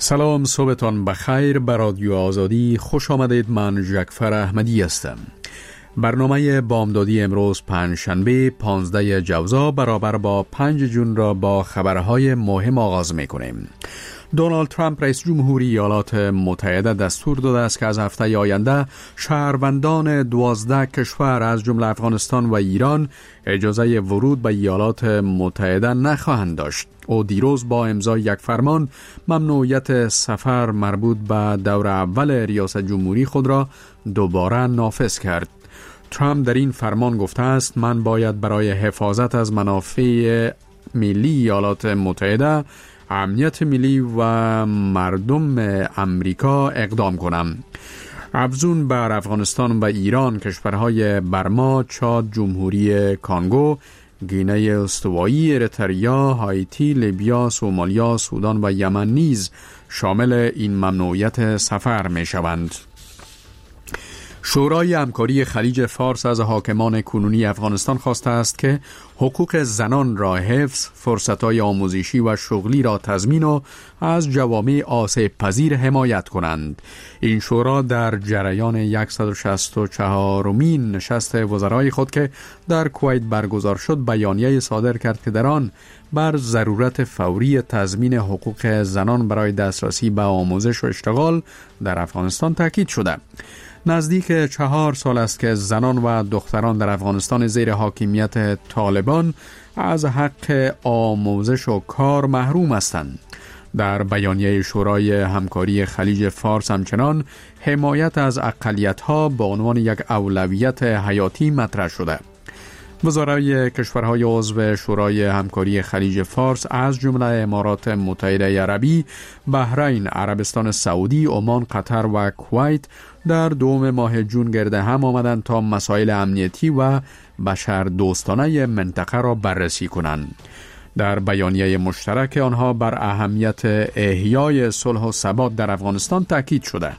سلام، صبحتان بخیر. به رادیو آزادی خوش آمدید. من جعفر احمدی هستم. برنامه بامدادی امروز پنجشنبه 15 جوزا برابر با 5 جون را با خبرهای مهم آغاز می‌کنیم. دونالد ترامپ رئیس جمهوری ایالات متحده دستور داده است که از هفته آینده شهروندان 12 کشور از جمله افغانستان و ایران اجازه ورود به ایالات متحده نخواهند داشت. او دیروز با امضای یک فرمان ممنوعیت سفر مربوط به دور اول ریاست جمهوری خود را دوباره نافذ کرد. ترامپ در این فرمان گفته است: من باید برای حفاظت از منافع ملی ایالات متحده، امنیت ملی و مردم امریکا اقدام کنم. افزون بر افغانستان و ایران، کشورهای برما، چاد، جمهوری کانگو، گینه استوایی، اریتریا، هایتی، لیبیا، سومالیا، سودان و یمن نیز شامل این ممنوعیت سفر می شوند. شورای همکاری خلیج فارس از حاکمان کنونی افغانستان خواسته است که حقوق زنان را حفظ، فرصت‌های آموزشی و شغلی را تضمین و از جوامع آسیب پذیر حمایت کنند. این شورا در جریان 164مین نشست وزرای خود که در کویت برگزار شد بیانیه صادر کرد که در آن بر ضرورت فوری تضمین حقوق زنان برای دسترسی به آموزش و اشتغال در افغانستان تاکید شده. نزدیک 4 سال است که زنان و دختران در افغانستان زیر حاکمیت طالبان از حق آموزش و کار محروم هستند. در بیانیه شورای همکاری خلیج فارس همچنان حمایت از اقلیت‌ها به عنوان یک اولویت حیاتی مطرح شده. وزرای کشورهای عضو شورای همکاری خلیج فارس از جمله امارات متحده عربی، بحرین، عربستان سعودی، عمان، قطر و کویت در دوم ماه جون گرد هم آمدند تا مسائل امنیتی و بشردوستانه منطقه را بررسی کنند. در بیانیه مشترک آنها بر اهمیت احیای صلح و ثبات در افغانستان تاکید شده.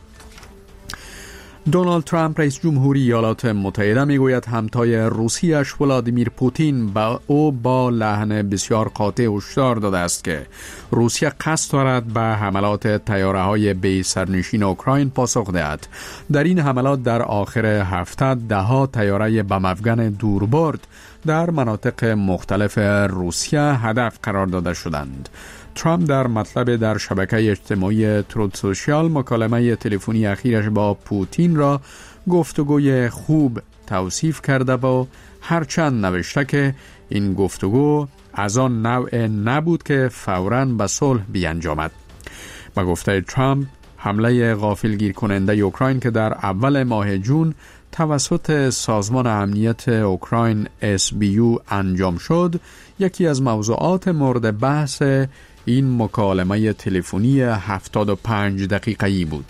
دونالد ترامپ رئیس جمهوری ایالات متحده میگوید همتای روسیش ولادیمیر پوتین او با لحن بسیار قاطع هشدار داده است که روسیه قصد دارد به حملات طیاره‌های بی سرنشین اوکراین پاسخ دهد. در این حملات در آخر هفته 10 طیاره بم افغان دوربرد در مناطق مختلف روسیه هدف قرار داده شدند. ترامپ در مطلب در شبکه اجتماعی ترود سوشیال مکالمه تلفنی اخیرش با پوتین را گفتگوی خوب توصیف کرده و هرچند نوشته که این گفتگو از آن نوع نبود که فوراً به صلح بیانجامد. با گفته ترامپ، حمله غافلگیر کننده اوکراین که در اول ماه جون توسط سازمان امنیت اوکراین SBU انجام شد، یکی از موضوعات مورد بحث این مکالمه تلفنی 75 دقیقه‌ای بود.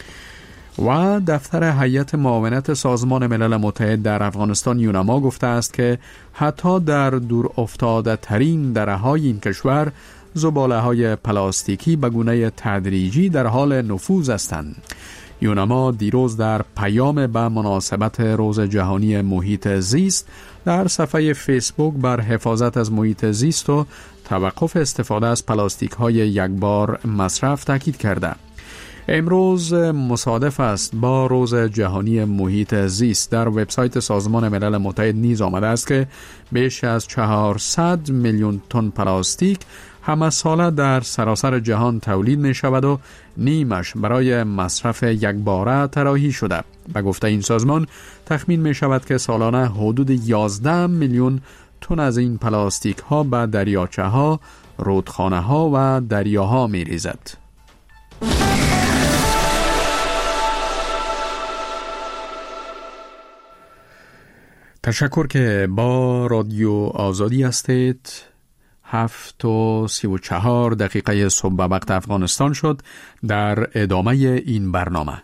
و دفتر هیئت معاونت سازمان ملل متحد در افغانستان یونما گفته است که حتی در دور افتاده ترین دره‌های این کشور زباله‌های پلاستیکی به گونه تدریجی در حال نفوذ هستند. یونما دیروز در پیام به مناسبت روز جهانی محیط زیست در صفحه فیسبوک بر حفاظت از محیط زیست و توقف استفاده از پلاستیک های یکبار مصرف تاکید کرده. امروز مصادف است با روز جهانی محیط زیست. در وبسایت سازمان ملل متحد نیز آمده است که بیش از 400 میلیون تن پلاستیک همه ساله در سراسر جهان تولید می شود و نیمش برای مصرف یکباره طراحی شده. به گفته این سازمان تخمین می شود که سالانه حدود 11 میلیون تن از این پلاستیک ها به دریاچه ها، رودخانه ها و دریاها می ریزد. تشکر که با رادیو آزادی هستید. 7:34 صبح به وقت افغانستان شد. در ادامه این برنامه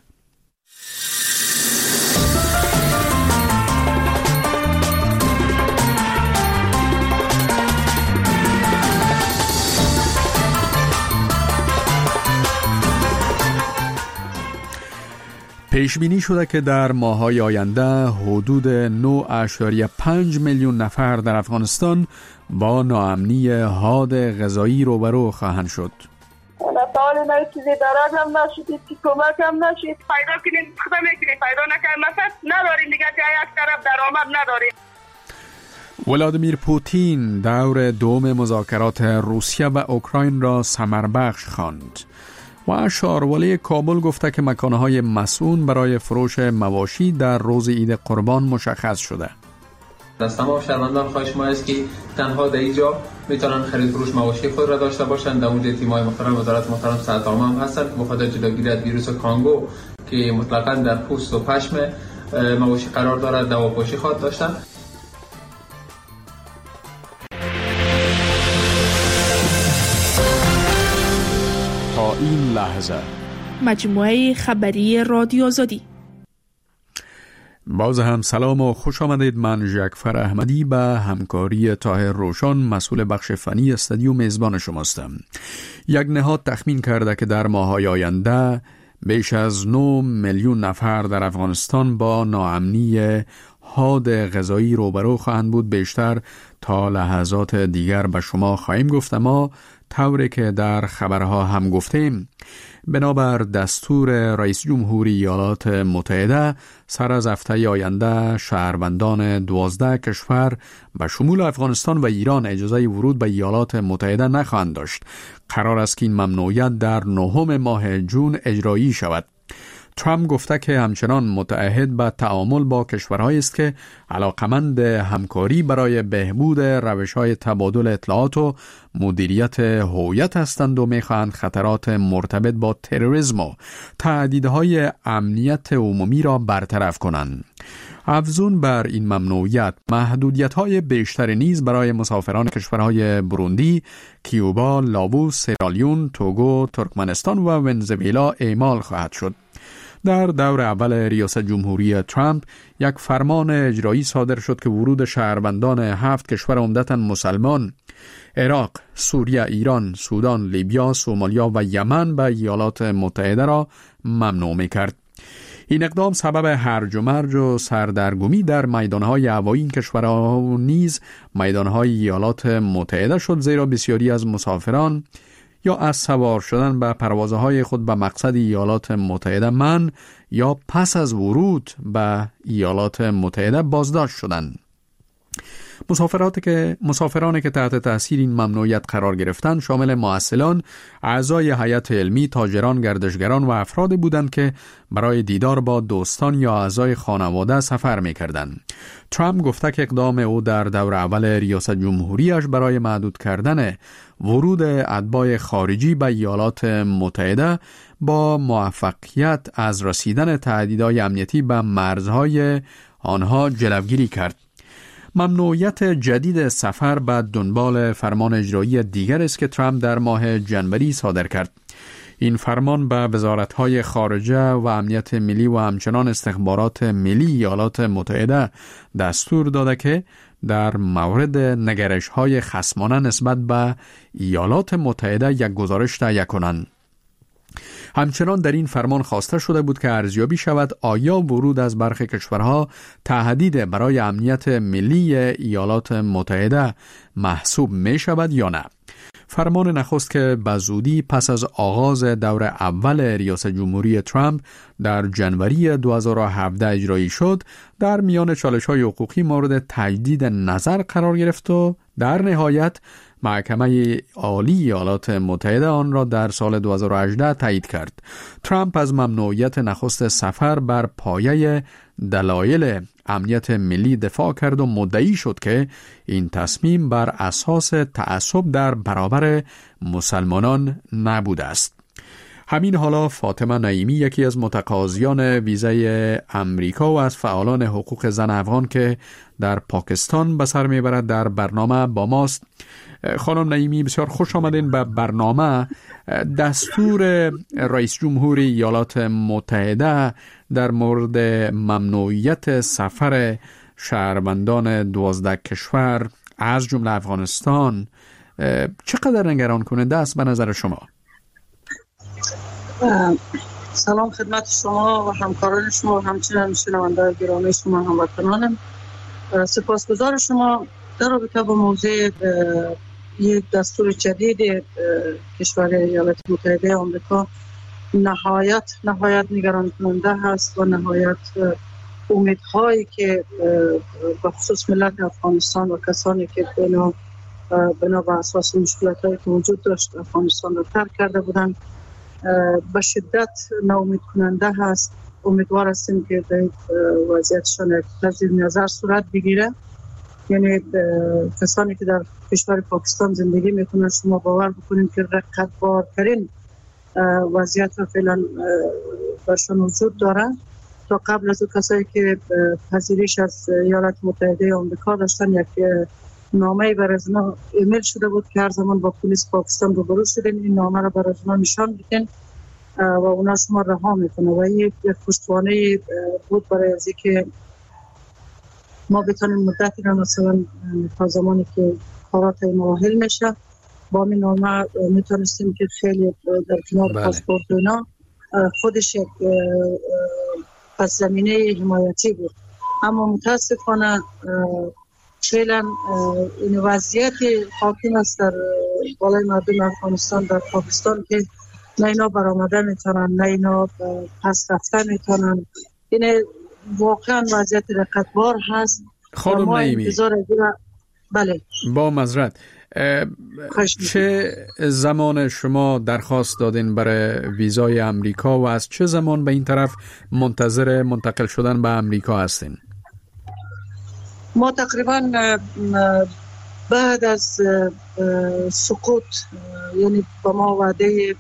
پیش بینی شده که در ماه‌های آینده حدود 9.5 میلیون نفر در افغانستان با ناامنی حاد غذایی روبرو خواهند شد. حالا سوال ما چیزی درازم نشید، چی کمک هم نشید. پیدا کنید خدا میکنید، پیدا نکنید مثلا نداریم دیگه، که یک طرف درآمد نداریم. ولادیمیر پوتین دور دوم مذاکرات روسیه و اوکراین را ثمربخش خواند و شاروالی کابل گفته که مکانهای مسئول برای فروش مواشی در روز عید قربان مشخص شده. از تمام شهروندان خواهش ما است که تنها در اینجا میتونن خرید فروش مواشی خود را داشته باشند. در اونجا تیم‌های محترم وزارت محترم صحت عامه هم هستند که بخاطر جلوگیری از ویروس کانگو که مطلقاً در پوست و پشم مواشی قرار دارد دواپوشی خواهد داشتند. تا این لحظه مجموعه خبری رادیو آزادی. باز هم سلام و خوش آمدید. من ژکفر احمدی به همکاری طاهر روشن مسئول بخش فنی استودیو میزبان شماستم. یک نهاد تخمین کرده که در ماه‌های آینده بیش از 9 میلیون نفر در افغانستان با ناامنی حاد غذایی روبرو خواهند بود. بیشتر تا لحظات دیگر به شما خواهیم گفت، اما طوری که در خبرها هم گفتیم بنابر دستور رئیس جمهوری ایالات متحده سر از هفته آینده شهروندان 12 کشور به شمول افغانستان و ایران اجازه ورود به ایالات متحده نخواهند داشت. قرار است که این ممنوعیت در 9 ماه جون اجرایی شود. ترامپ گفته که همچنان متعهد به تعامل با کشورهایی است که علاقمند همکاری برای بهبود روش‌های تبادل اطلاعات و مدیریت هویت هستند و می‌خواهند خطرات مرتبط با تروریسم و تهدیدهای امنیت عمومی را برطرف کنند. افزون بر این ممنوعیت، محدودیت‌های بیشتر نیز برای مسافران کشورهای بروندی، کیوبا، لاووس، سیرالیون، توگو، ترکمنستان و ونزوئلا اعمال خواهد شد. در دور اول ریاست جمهوری ترامپ یک فرمان اجرایی صادر شد که ورود شهروندان 7 کشور عمدتاً مسلمان، عراق، سوریه، ایران، سودان، لیبیا، سومالیا و یمن به ایالات متحده را ممنوع می‌کرد. این اقدام سبب هرج و مرج و سردرگمی در میدانهای هوایی این کشورها و نیز میدانهای ایالات متحده شد، زیرا بسیاری از مسافران یا از سوار شدن به پروازهای خود به مقصد ایالات متحده منع یا پس از ورود به ایالات متحده بازداشت شدند. مسافرانی که تحت تاثیر این ممنوعیت قرار گرفتند شامل معسلان، اعضای هیئت علمی، تاجران، گردشگران و افرادی بودند که برای دیدار با دوستان یا اعضای خانواده سفر می‌کردند. ترامپ گفته که اقدام او در دور اول ریاست جمهوریش برای محدود کردن ورود اتباع خارجی به ایالات متحده با موفقیت از رسیدن تهدیدهای امنیتی به مرزهای آنها جلوگیری کرد. ممنوعیت جدید سفر به دنبال فرمان اجرایی دیگر است که ترامپ در ماه ژانویه صادر کرد. این فرمان به وزارت‌های خارجه و امنیت ملی و همچنان استخبارات ملی ایالات متحده دستور داده که در مورد نگرش‌های خصمانه نسبت به ایالات متحده یک گزارش تهیه کنند. همچنان در این فرمان خواسته شده بود که ارزیابی شود آیا ورود از برخی کشورها تهدید برای امنیت ملی ایالات متحده محسوب می شود یا نه. فرمان نخست که به زودی پس از آغاز دور اول ریاست جمهوری ترامپ در ژانویه 2017 اجرایی شد، در میان چالش‌های حقوقی مورد تجدید نظر قرار گرفت و در نهایت محکمه عالی ایالات متحده آن را در سال 2018 تایید کرد. ترامپ از ممنوعیت نخست سفر بر پایه دلایل امنیت ملی دفاع کرد و مدعی شد که این تصمیم بر اساس تعصب در برابر مسلمانان نبوده است. همین حالا فاطمه نعیمی، یکی از متقاضیان ویزای امریکا و از فعالان حقوق زن افغان که در پاکستان به سر میبرد، در برنامه با ماست. خانم نعیمی، بسیار خوش آمدین به برنامه. دستور رئیس جمهوری ایالات متحده در مورد ممنوعیت سفر شهروندان 12 کشور از جمله افغانستان چقدر نگران کننده است به نظر شما؟ سلام خدمت شما و همکاران شما و همچنین شنوندگان گرامی شما هموطنانم. سپاسگزار شما در رابطه با موضوع یک دستور جدید کشور ایالات متحده آمریکا نهایت نگران کننده هست و نهایت امیدهایی که به خصوص ملت افغانستان و کسانی که بنا به اساس مشکلاتایی که وجود داشت افغانستان را ترک کرده بودند به شدت ناامید کننده هست. امیدوار هستیم که در وضعیتشان تجدید نظر صورت بگیره. یعنی کسانی که در کشور پاکستان زندگی میکنند شما باور بکنید که رقتبارترین وضعیت را فعلا برشان وجود داره. تا قبل از کسایی که پذیرش از ایالات متحده آمریکا داشتن یک نامه برای اونا ایمیل شده بود که هر زمان با پلیس پاکستان روبرو شدین این نامه را برای اونا نشان بدین و اونا شما رها میکنه و یک پشتوانه بود برای از اینکه ما بتونیم مدتی را مثلا تا زمانی که کارات ما حل میشه با این نامه میتونستیم که خیلی در کنار پاسپورت اینا خودش یک پس زمینه حمایتی بود. اما متاسفانه فعلا این وضعیت حاکم است در بالای مردم افغانستان در پاکستان که نه اینا برآمده میتونن نه اینا پس رفتن میتونن. این واقعا وضعیت رقتبار هست. خانم نعیمی بله با معذرت چه زمان شما درخواست دادین برای ویزای امریکا و از چه زمان به این طرف منتظر منتقل شدن به امریکا هستین؟ ما تقریبا بعد از سقوط یعنی با ما وعده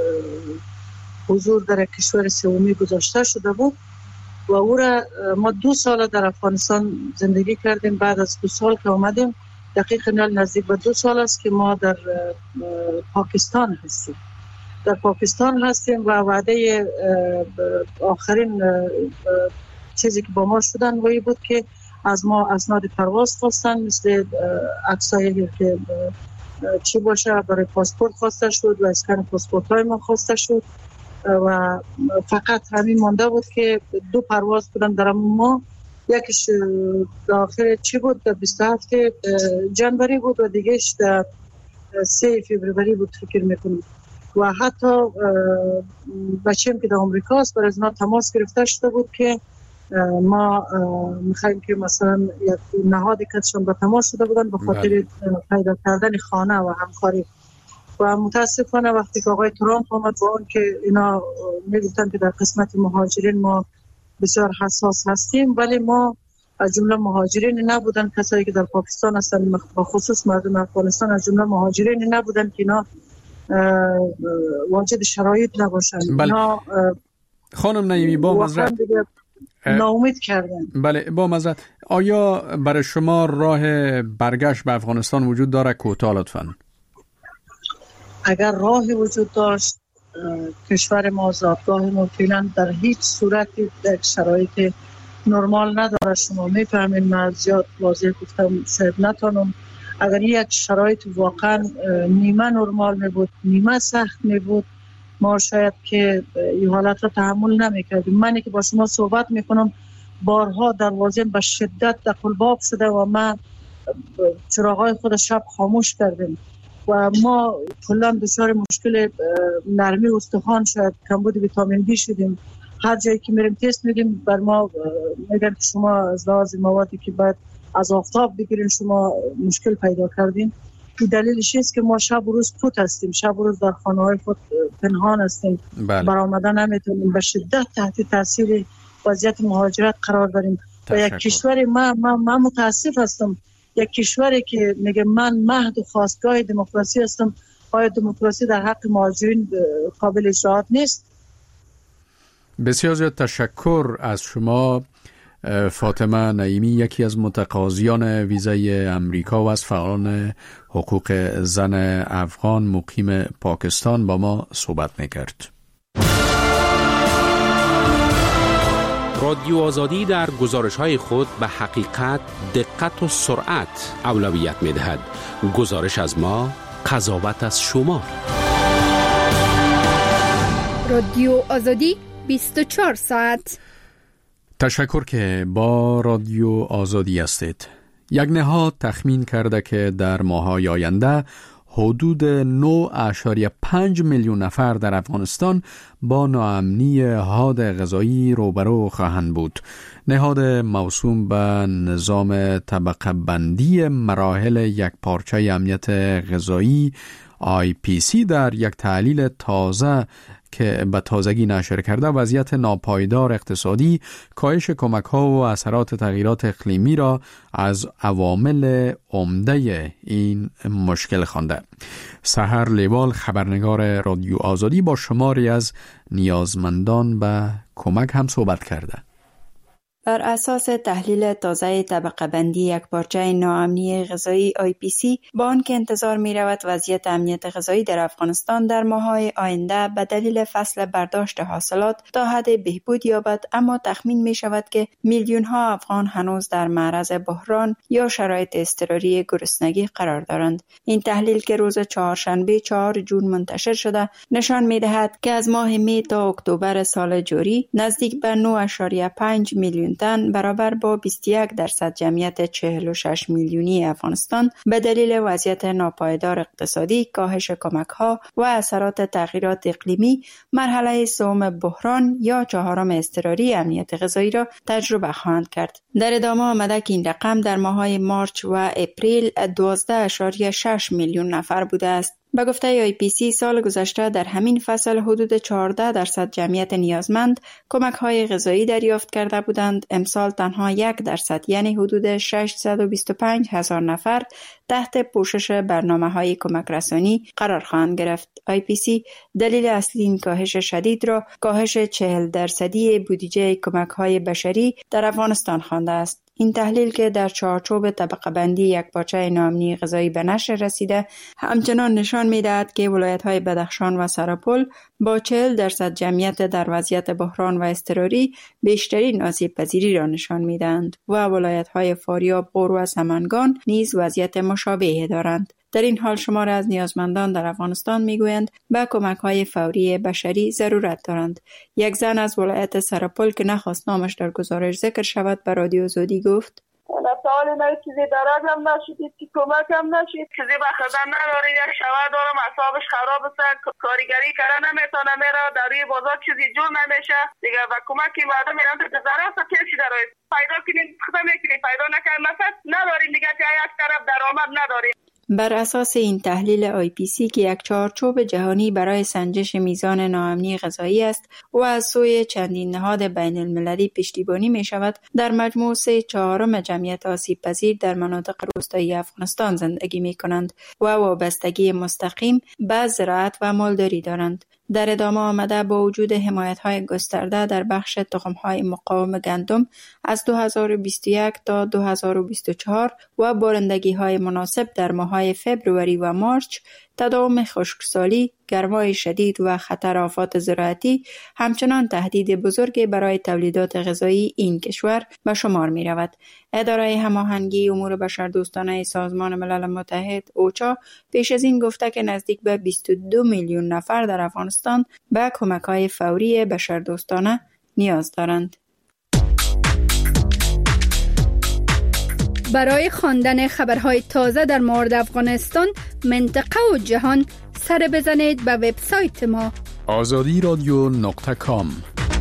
حضور در کشور سومی گذاشته شده بود و او را ما 2 سال در افغانستان زندگی کردیم. بعد از 2 سال که آمدیم دقیقاً نزدیک به 2 سال است که ما در پاکستان هستیم. در پاکستان هستیم و وعده آخرین چیزی که با ما شدن وی بود که از ما اسناد پرواز خواستن مثل عکسایی که چی باشه برای پاسپورت خواسته شد و اسکن پاسپورت های ما خواسته شد و فقط همین مانده بود که 2 پرواز بودن در ما. یکیش آخر چی بود 27 جنوری بود و دیگهش 3 فوریه بود فکر میکنم و حتی بچه‌ام که در آمریکا است برای از ما تماس گرفته شده بود که ما میخوایم که مثلا یک نهادی کتشون به تماس شده بودن به خاطر پیدا کردن خانه و همکاری و متاسفانه وقتی که آقای ترامپ آمد با اون که اینا میگفتن که در قسمت مهاجرین ما بسیار حساس هستیم ولی ما از جمله مهاجرین نبودن کسایی که در پاکستان هستن به خصوص مردم افغانستان از جمله مهاجرین نبودن که اینا واجد شرایط نباشن. اینا خانم نعیمی با معذرت ناامید کردن. بله با معذرت آیا برای شما راه برگشت به افغانستان وجود داره؟ کوتاه لطفاً. اگر راهی وجود داشت کشور ما زادگاه ما فعلا در هیچ صورت در شرایط نرمال نداره. شما میفهمین من زیاد واضح گفتم شاید نتونم. اگر یک شرایط واقعا نیمه نرمال می بود نیمه سخت می بود ما شاید که این حالت را تحمل نمیکردیم. منی که با شما صحبت میکنم بارها دروازه به شدت دقلباب شده و من چراغای خود شب خاموش کردیم و ما کلا دچار مشکل نرمی استخوان شاید کمبود ویتامین دی شدیم. هر جایی که میریم تست میدیم بر ما میگن که شما از لحاظ موادی که باید از آفتاب بگیرین شما مشکل پیدا کردین. این دلیلش است که ما شب و روز پوت هستیم، شب و روز در خانه‌های خود پنهان هستیم. برآمدن نمیتونیم، به شدت تحت تاثیر وضعیت مهاجرت قرار داریم. و یک کشور من متاسف هستم یک کشوری که میگه من مهد و خواستگاه دموکراسی هستم، آیا دموکراسی در حق مهاجرین قابل اجراات نیست؟ بسیار زیاد تشکر از شما فاطمه نعیمی، یکی از متقاضیان ویزای امریکا و از فعالان حقوق زن افغان مقیم پاکستان با ما صحبت میکرد. رادیو آزادی در گزارش‌های خود به حقیقت، دقت و سرعت اولویت می‌دهد. گزارش از ما، قضاوت از شما. رادیو آزادی 24 ساعت. تشکر که با رادیو آزادی هستید. یک نهاد تخمین کرده که در ماه‌های آینده حدود 9.5 میلیون نفر در افغانستان با ناامنی حاد غذایی روبرو خواهند بود. نهاد موسوم به نظام طبقه بندی مراحل یک پارچه امنیت غذایی IPC در یک تحلیل تازه که به تازگی نشر کرده وضعیت ناپایدار اقتصادی، کاهش کمک‌ها و اثرات تغییرات اقلیمی را از عوامل عمده این مشکل خوانده. سحر لیوال، خبرنگار رادیو آزادی، با شماری از نیازمندان به کمک هم صحبت کرده. بر اساس تحلیل تازه طبقه بندی یک پارچه ناامنی غذایی IPC، با آنکه انتظار می رود وضعیت امنیت غذایی در افغانستان در ماه‌های آینده به دلیل فصل برداشت حاصلات تا حد بهبود یابد، اما تخمین می شود که میلیون ها افغان هنوز در معرض بحران یا شرایط اضطراری گرسنگی قرار دارند. این تحلیل که روز چهارشنبه 4 جون منتشر شده نشان می دهد که از ماه می تا اکتبر سال جاری نزدیک به 9.5 میلیون تن برابر با 21% جمعیت 46 میلیونی افغانستان به دلیل وضعیت ناپایدار اقتصادی، کاهش کمک‌ها و اثرات تغییرات اقلیمی مرحله سوم بحران یا چهارم اضطراری امنیت غذایی را تجربه خواهند کرد. در ادامه آمده که این رقم در ماه‌های مارچ و اپریل 12.6 میلیون نفر بوده است. به گفته IPC سال گذشته در همین فصل حدود 14% جمعیت نیازمند کمک‌های غذایی دریافت کرده بودند. امسال تنها 1% یعنی حدود 625,000 نفر تحت پوشش برنامه‌های کمک رسانی قرار خواهند گرفت. IPC دلیل اصلی این کاهش شدید را کاهش 40% بودجه کمک‌های بشری در افغانستان خوانده است. این تحلیل که در چارچوب طبقه بندی یک پارچه ناامنی غذایی به نشر رسیده همچنان نشان می‌دهد که ولایت‌های بدخشان و سرپل با 40% جمعیت در وضعیت بحران و اضطراری بیشترین آسیب پذیری را نشان می‌دهند و ولایت‌های فاریاب، غور و سمنگان نیز وضعیت مشابهی دارند. در این حال شمار از نیازمندان در افغانستان میگویند به کمک‌های فوری بشری ضرورت دارند. یک زن از ولایت سرپل که نخواست نامش در گزارش ذکر شود به رادیو آزادی گفت: سوال نه چیزی درازم نشید، کمکم نشید، چیزی به خدمت نداره، یک شوهر دارم اعصابش خراب است، کارگری کردن نمیتونه، میره در روی بازار چیزی جور نمیشه دیگه. و کمکی مردم میرن تو ضرورت کسی داره پیدا کنین خدا میکنین، پیدا نکنین مثلا ندارین دیگه که یک طرف درآمد ندارین. بر اساس این تحلیل IPC که یک چارچوب جهانی برای سنجش میزان ناامنی غذایی است و از سوی چندین نهاد بین المللی پشتیبانی می شود، در مجموع 3/4 جمعیت آسیب پذیر در مناطق روستایی افغانستان زندگی می کنند و وابستگی مستقیم به زراعت و مالداری دارند. در ادامه آمده با وجود حمایت‌های گسترده در بخش تخم‌های مقاوم گندم از 2021 تا 2024 و بارندگی‌های مناسب در ماه‌های فبروری و مارچ، تداوم خشکسالی، گرمای شدید و خطر آفات زراعتی همچنان تهدید بزرگی برای تولیدات غذایی این کشور به شمار می رود. اداره هماهنگی امور بشردوستانه سازمان ملل متحد اوچا پیش از این گفته که نزدیک به 22 میلیون نفر در افغانستان به کمک‌های فوری بشردوستانه نیاز دارند. برای خواندن خبرهای تازه در مورد افغانستان، منطقه و جهان سر بزنید به وبسایت ما azadi.com.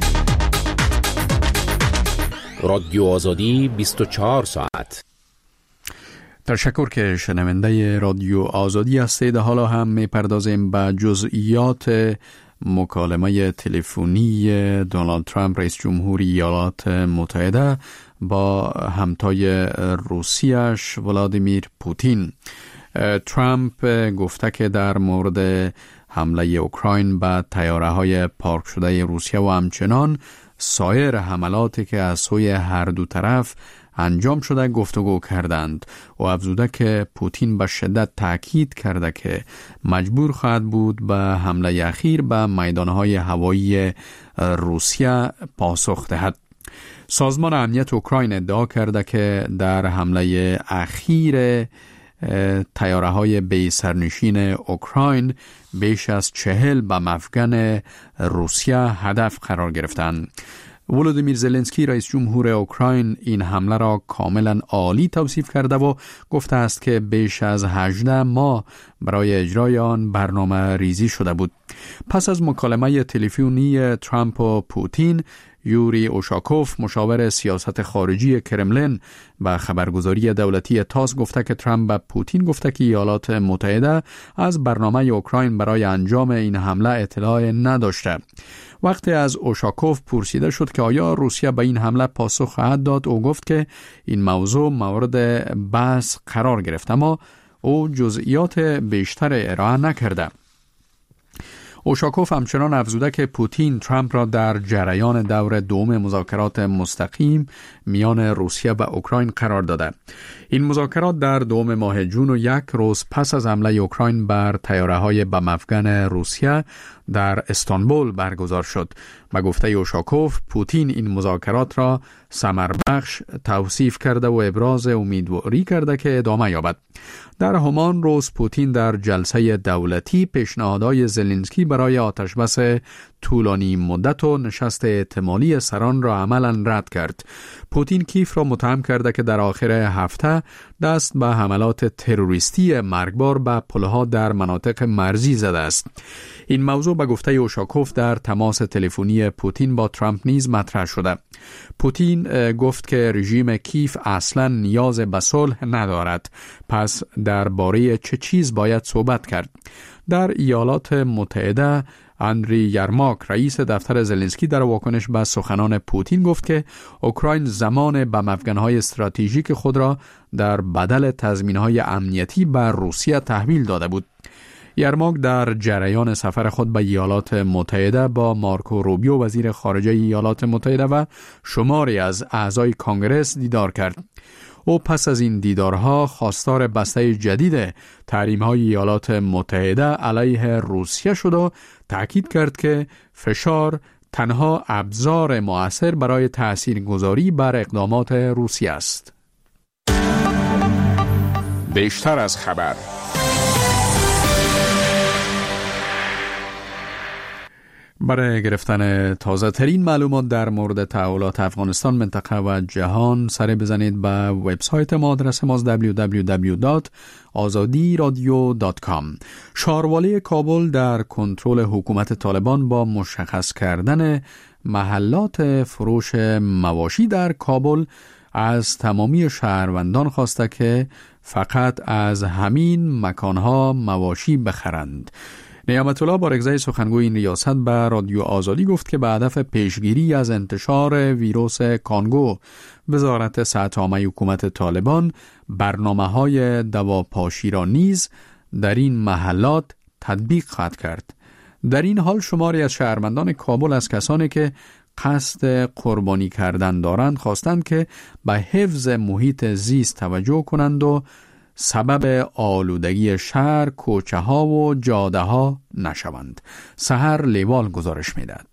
رادیو آزادی 24 ساعت. تشکر که شنونده رادیو آزادی هستید. حالا هم می‌پردازیم به جزئیات مکالمه تلفنی دونالد ترامپ رئیس جمهوری ایالات متحده با همتای روسیش ولادیمیر پوتین. ترامپ گفته که در مورد حمله اوکراین به طیاره‌های پارک شده روسیه و همچنان سایر حملاتی که از سوی هر دو طرف انجام شده گفتگو کردند و افزوده که پوتین به شدت تاکید کرده که مجبور خواهد بود به حمله اخیر به میدانهای هوایی روسیه پاسخ دهد. سازمان امنیت اوکراین ادعا کرده که در حمله اخیر طیاره‌های بی سرنشین اوکراین بیش از 40 به مفگن روسیه هدف قرار گرفتند. ولودیمیر زلنسکی رئیس جمهور اوکراین این حمله را کاملا عالی توصیف کرده و گفته است که بیش از 18 ماه برای اجرای آن برنامه ریزی شده بود. پس از مکالمه تلفنی ترامپ و پوتین، یوری اوشاکوف مشاور سیاست خارجی کرملین به خبرگزاری دولتی تاس گفته که ترامپ به پوتین گفته که ایالات متحده از برنامه اوکراین برای انجام این حمله اطلاع نداشته. وقتی از اوشاکوف پرسیده شد که آیا روسیه به این حمله پاسخ خواهد داد، او گفت که این موضوع مورد بحث قرار گرفت، اما او جزئیات بیشتر ارائه نکرده. اوشاکوف همچنان افزوده که پوتین ترامپ را در جریان دور دوم مذاکرات مستقیم میان روسیه و اوکراین قرار داده. این مذاکرات در دوم ماه جون و 1 روز پس از حمله اوکراین بر طیاره‌های بم افغان روسیه در استانبول برگزار شد. به گفته اوشاکوف، پوتین این مذاکرات را ثمربخش توصیف کرده و ابراز امیدواری کرده که ادامه یابد. در همان روز پوتین در جلسه دولتی پیشنهادهای زلنسکی برای آتشبس طولانی مدت و نشست احتمالی سران را عملاً رد کرد. پوتین کیف را متهم کرده که در آخر هفته دست به حملات تروریستی مرگبار به پلها در مناطق مرزی زده است. این موضوع به گفته اوشاکوف در تماس تلفنی پوتین با ترامپ نیز مطرح شده. پوتین گفت که رژیم کیف اصلا نیاز به صلح ندارد، پس درباره چه چیز باید صحبت کرد؟ در ایالات متحده اندری یرماک رئیس دفتر زلنسکی در واکنش به سخنان پوتین گفت که اوکراین زمان بم افغان‌های استراتژیک خود را در بدل تضمین‌های امنیتی بر روسیه تحویل داده بود. یرماک در جریان سفر خود به ایالات متحده با مارکو روبیو وزیر خارجه ایالات متحده و شماری از اعضای کانگرس دیدار کرد. او پس از این دیدارها خواستار بسته جدید تحریم‌های ایالات متحده علیه روسیه شد و تأکید کرد که فشار تنها ابزار مؤثر برای تاثیرگذاری بر اقدامات روسیه است. بیشتر از خبر. برای گرفتن تازه ترین معلومات در مورد تحولات افغانستان، منطقه و جهان سر بزنید به وبسایت ما. آدرس ما www.azadiradio.com. شاروالی کابل در کنترل حکومت طالبان با مشخص کردن محلات فروش مواشی در کابل از تمامی شهروندان خواسته که فقط از همین مکانها مواشی بخرند. نعمت الله بارگزای سخنگوی این ریاست به رادیو آزادی گفت که به هدف پیشگیری از انتشار ویروس کانگو، وزارت صحت عامه حکومت طالبان برنامه‌های دواپاشی را نیز در این محلات تطبیق خواهد کرد. در این حال شماری از شهروندان کابل از کسانی که قصد قربانی کردن دارند خواستند که به حفظ محیط زیست توجه کنند و سبب آلودگی شهر، کوچه ها و جاده ها نشوند. سحر لیوال گزارش میدهد.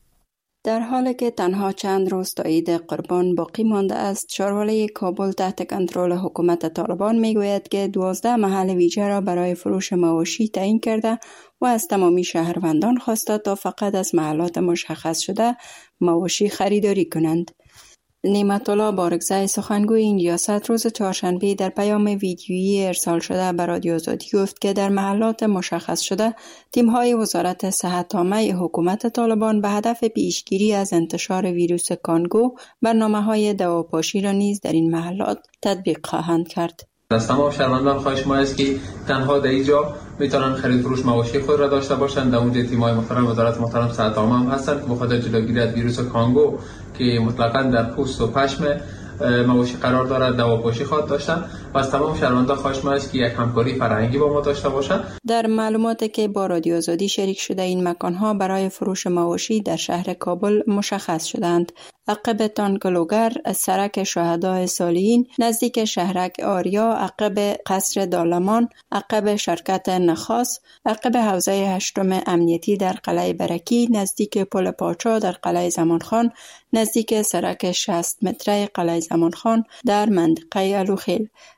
در حالی که تنها چند روز تا عید قربان باقی مانده است، شاروالی کابل تحت کنترل حکومت طالبان میگوید که 12 محل ویژه را برای فروش مواشی تعیین کرده و از تمامی شهروندان خواسته تا فقط از محلات مشخص شده مواشی خریداری کنند. نعمت الله بارگزای سخنگوی این ریاست روز چهارشنبه در پیام ویدیویی ارسال شده به رادیو آزادی گفت که در محلات مشخص شده تیم‌های وزارت صحت عامه حکومت طالبان به هدف پیشگیری از انتشار ویروس کانگو برنامه‌های دواپاشی را نیز در این محلات تطبیق خواهند کرد. از تمام شهروندان خواهش ما است که تنها در اینجا میتونن خرید فروش مواشی خود را داشته باشند. در اونجا تیم‌های محترم وزارت محترم صحت عامه هم هستند که بخاطر جلوگیری از ویروس کانگو که مطلقاً در پوست و پشم مواشی قرار دارد دواپاشی خواهد داشتن و از تمام شهروندان خواهش ما است که یک همکاری فرهنگی با ما داشته باشند. در معلوماتی که با رادیو آزادی شریک شده این مکان‌ها برای فروش مواشی در شهر کابل مشخص شدند. عقب تانکلوگر، سرک شهدای صالحین، نزدیک شهرک آریا، عقب قصر دالمان، عقب شرکت نخاس، عقب حوزه 8 امنیتی در قلعه برکی، نزدیک پل پاچا در قلعه زمانخان، نزدیک سرک 60 متره قلعه زمانخان در منطقه الوخیل.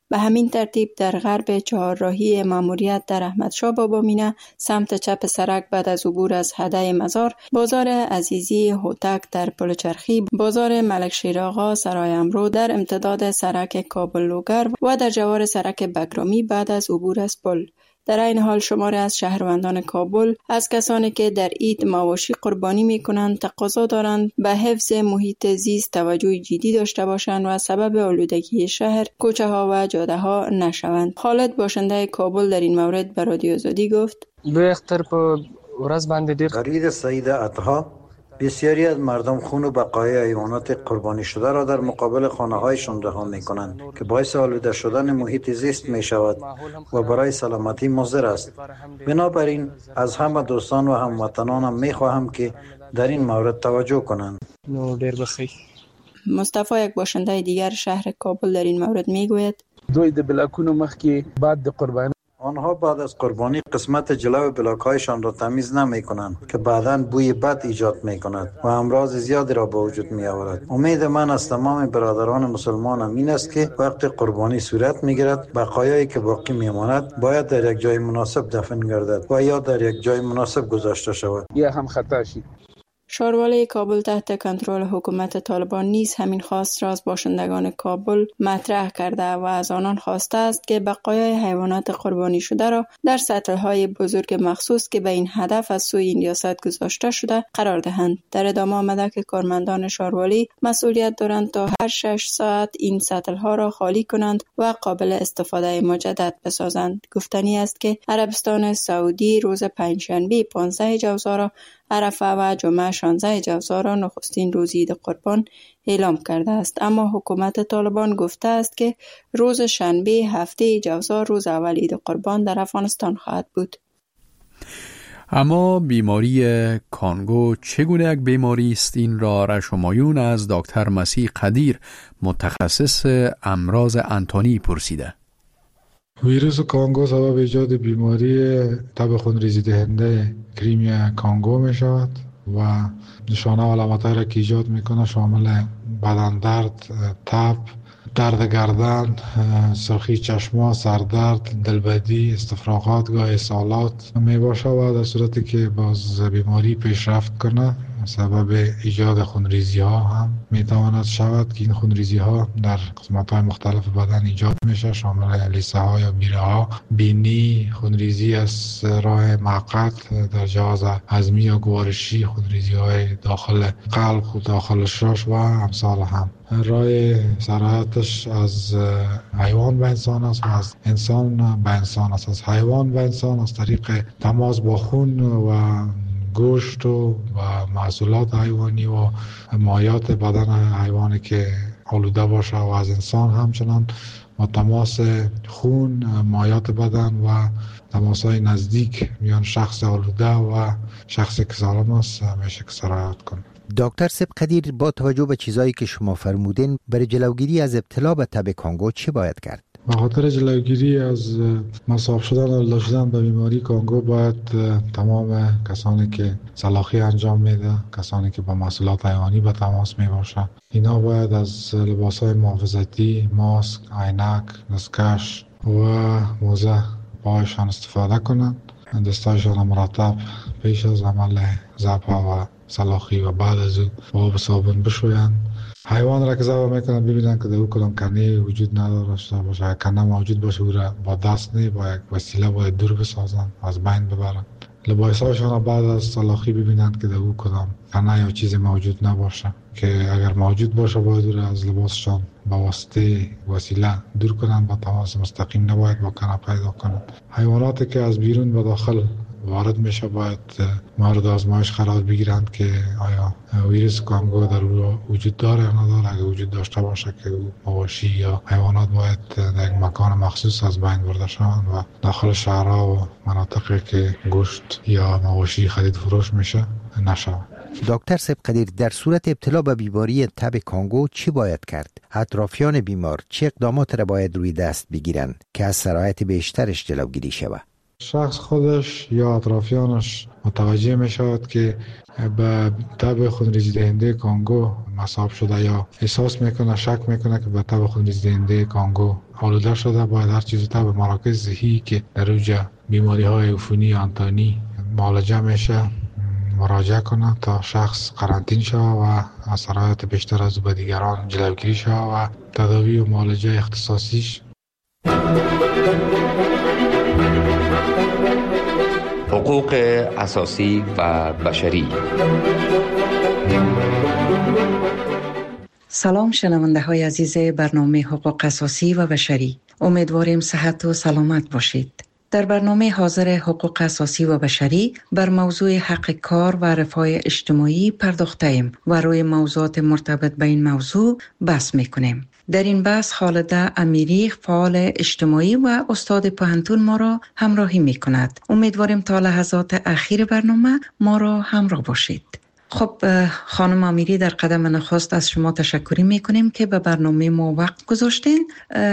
به همین ترتیب در غرب چهارراهی ماموریت در احمدشاه بابا مینه سمت چپ سرک بعد از عبور از هده مزار، بازار عزیزی هوتک در پلچرخی، بازار ملک شیرآقا سرای امرو در امتداد سرک کابل لوگر و در جوار سرک بگرامی بعد از عبور از پل. در این حال شماری از شهروندان کابل از کسانی که در عید مواشی قربانی می‌کنند تقاضا دارند به حفظ محیط زیست توجه جدی داشته باشند و سبب آلودگی شهر، کوچه‌ها و جاده‌ها نشوند. خالد باشنده کابل در این مورد به رادیو آزادی گفت: لوی اختر په ورځ باندې ډیر غرید سعید عطا بسیاری از مردم خون و بقایای حیوانات قربانی شده را در مقابل خانه‌هایشان رها می‌کنند که باعث آلوده شدن محیط زیست می‌شود و برای سلامتی مضر است. بنابراین از همه دوستان و هموطنانم می‌خواهم که در این مورد توجه کنند. مصطفی یک باشنده دیگر شهر کابل در این مورد می‌گوید: دوی د بلاکونو مخکې بعد د قربانی آنها بعد از قربانی قسمت جلو بلاک‌هایشان را تمیز نمی‌کنند که بعداً بوی بد ایجاد می‌کند و امراض زیادی را به وجود می‌آورد. امید من از تمام برادران مسلمان این است که وقت قربانی صورت می‌گیرد بقایایی که باقی می‌ماند باید در یک جای مناسب دفن گردد و یا در یک جای مناسب گذاشته شود. یا هم خطا شد. شاروالی کابل تحت کنترل حکومت طالبان نیز همین خواست را از باشندگان کابل مطرح کرده و از آنان خواسته است که بقایای حیوانات قربانی شده را در سطل‌های بزرگ مخصوص که به این هدف از سوی این ریاست گذاشته شده قرار دهند. در ادامه آمده که کارمندان شاروالی مسئولیت دارند تا هر 6 ساعت این سطل‌ها را خالی کنند و قابل استفاده مجدد بسازند. گفتنی است که عربستان سعودی روز پنجشنبه 15 جوزا را عرفه و جمعه 16 جوزا را نخستین روز عید قربان اعلام کرده است، اما حکومت طالبان گفته است که روز شنبه هفته جوزا روز اول عید قربان در افغانستان خواهد بود. اما بیماری کانگو چگونه یک بیماری است؟ این را رشمایون از دکتر مسیح قدیر متخصص امراض انتانی پرسیده. ویروس کانگو سبب ایجاد بیماری تب خونریزی دهنده کریمی کانگو می شود و نشانه و علامت‌هایی را که ایجاد میکنه شامل بدن درد، تب، درد گردن، سرخی چشما، سردرد، دلبدی، استفراغات، گاه اسهالات می باشه و در صورتی که باز بیماری پیشرفت کنه سبب ایجاد خونریزی ها هم میتواند شود که این خونریزی ها در قسمت های مختلف بدن ایجاد میشه، شامل لیسه ها یا بیره ها، بینی، خونریزی از راه معقد در جهاز هضمی یا گوارشی، خونریزی های داخل قلب و داخل شاش و امثال هم. راه سرایتش از حیوان به انسان است و از انسان به انسان است. از حیوان به انسان از طریق تماس با خون و گوشت و محصولات حیوانی و مایات بدن حیوانی که آلوده باشه و از انسان همچنان با تماس خون، مایات بدن و تماس‌های نزدیک میان شخص آلوده و شخصی که سالم است میشه که سرایت کنه. دکتر سب قدیر، با توجه به چیزایی که شما فرمودین برای جلوگیری از ابتلا به تب کانگو چی باید کرد؟ به خاطر جلوگیری از مصاب شدن و لاش شدن به بیماری کانگو باید تمام کسانی که سلاخی انجام میده، کسانی که با محصولات حیوانی به تماس می باشند، اینا باید از لباس‌های محافظتی، ماسک، عینک، دستکش و موزه پایشان استفاده کنند. دستایشان مرتب پیش از عمل ذبح و سلاخی و بعد از او با آب صابون بشویند. حیوان را که ذبح میکنند ببینند که در او کدام کنه وجود نداشته باشه. کنه موجود باشه او را با دست نه با یک وسیله باید دور بسازند، از بین ببرند. لباسهایشان را بعد از سلاخی ببینند که در او کدام کنه یا چیز موجود نباشه، که اگر موجود باشه باید او را از لباسشان با واسطه وسیله دور کنند، با تماس مستقیم نباید با کنه پیدا کنند. حیواناتی که از بیرون به داخل وارد میشه باید مورد آزمایش قرار بگیرند که آیا ویروس کانگو در او وجود داره یا نداره. اگر وجود داشته باشه که مواشی یا حیوانات باید در یک مکان مخصوص از بین برده شوند و داخل شهرها و مناطقی که گوشت یا مواشی خرید فروش میشه نشود. دکتر سب قدیر، در صورت ابتلا به بیماری تب کانگو چی باید کرد؟ اطرافیان بیمار چه اقدامات را باید روی دست بگیرند که از سرایت بیشترش جلوگیری شود؟ شخص خودش یا اطرافیانش متوجه می شود که به تب خونریزی دهنده کانگو مصاب شده یا احساس میکنه، شک میکنه که به تب خونریزی دهنده کانگو آلوده شده، باید هر چیز تب مراکز صحی که در اوجه بیماری های عفونی یا انتانی معالجه میشه مراجعه کنه تا شخص قرنطین شود و اثرات بیشتر از به دیگران جلوگیری شود و تداوی و معالجه اختصاصیش. حقوق اساسی و بشری. سلام شنونده های عزیز برنامه حقوق اساسی و بشری، امیدواریم صحت و سلامت باشید. در برنامه حاضر حقوق اساسی و بشری بر موضوع حق کار و رفاه اجتماعی پرداخته‌ایم و روی موضوعات مرتبط به این موضوع بحث می‌کنیم. در این بحث خالده امیری، فعال اجتماعی و استاد پوهنتون ما را همراهی می‌کند. امیدواریم تا لحظات اخیر برنامه ما را همراه باشید. خب خانم امیری، در قدم نخست از شما تشکر میکنیم که به برنامه ما وقت گذاشتین.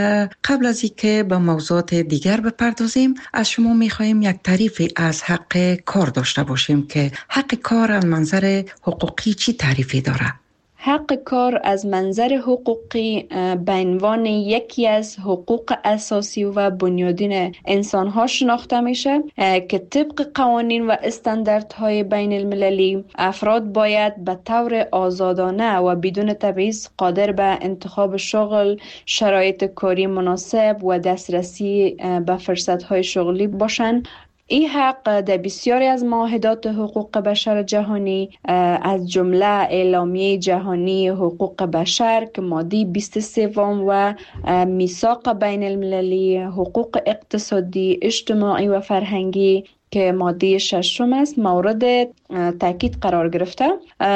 قبل از اینکه به موضوعات دیگر بپردازیم، از شما میخواهیم یک تعریفی از حق کار داشته باشیم که حق کار از منظر حقوقی چی تعریفی داره؟ حق کار از منظر حقوقی به عنوان یکی از حقوق اساسی و بنیادین انسان‌ها شناخته میشه که طبق قوانین و استانداردهای بین المللی افراد باید به طور آزادانه و بدون تبعیض قادر به انتخاب شغل، شرایط کاری مناسب و دسترسی به فرصت‌های شغلی باشند. این حق در بسیاری از معاهدات حقوق بشر جهانی از جمله اعلامیه جهانی حقوق بشر که ماده 23 و میثاق بین المللی حقوق اقتصادی، اجتماعی و فرهنگی که ماده 6 است مورد تاکید قرار گرفته.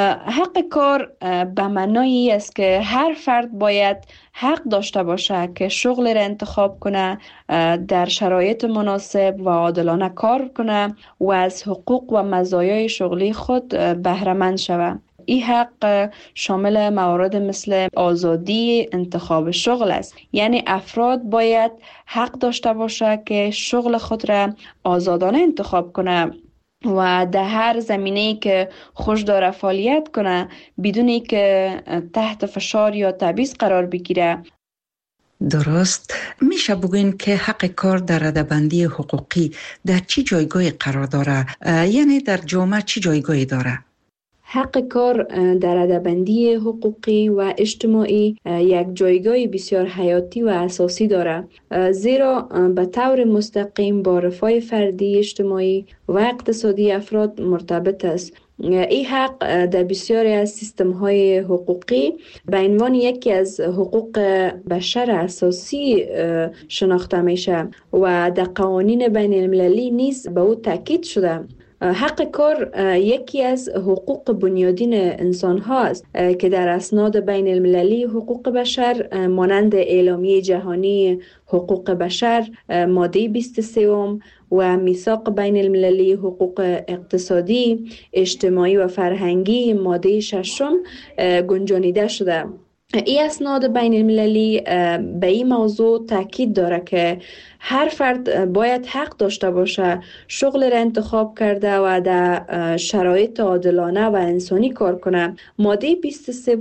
حق کار به معنای است که هر فرد باید حق داشته باشه که شغل را انتخاب کنه، در شرایط مناسب و عادلانه کار کنه و از حقوق و مزایای شغلی خود بهره مند شود. این حق شامل موارد مثل آزادی انتخاب شغل است، یعنی افراد باید حق داشته باشه که شغل خود را آزادانه انتخاب کنه و در هر زمینه‌ای که خوش داره فعالیت کنه بدون که تحت فشار یا تبعیض قرار بگیره. درست. میشه بگوین که حق کار در رده‌بندی حقوقی در چی جایگاهی قرار داره؟ یعنی در جامعه چی جایگاهی داره؟ حق کار در رده‌بندی حقوقی و اجتماعی یک جایگاه بسیار حیاتی و اساسی دارد، زیرا به طور مستقیم با رفاه فردی، اجتماعی و اقتصادی افراد مرتبط است. این حق در بسیاری از سیستم‌های حقوقی به عنوان یکی از حقوق بشر اساسی شناخته میشه و در قوانین بین المللی نیز به او تاکید شده. حق کار یکی از حقوق بنیادین انسان ها است که در اسناد بین المللی حقوق بشر مانند اعلامیه جهانی حقوق بشر ماده 23 و میثاق بین المللی حقوق اقتصادی، اجتماعی و فرهنگی ماده 6 گنجانیده شده. این اسناد بین المللی به این موضوع تاکید داره که هر فرد باید حق داشته باشه شغل را انتخاب کرده و در شرایط عادلانه و انسانی کار کنه. ماده 23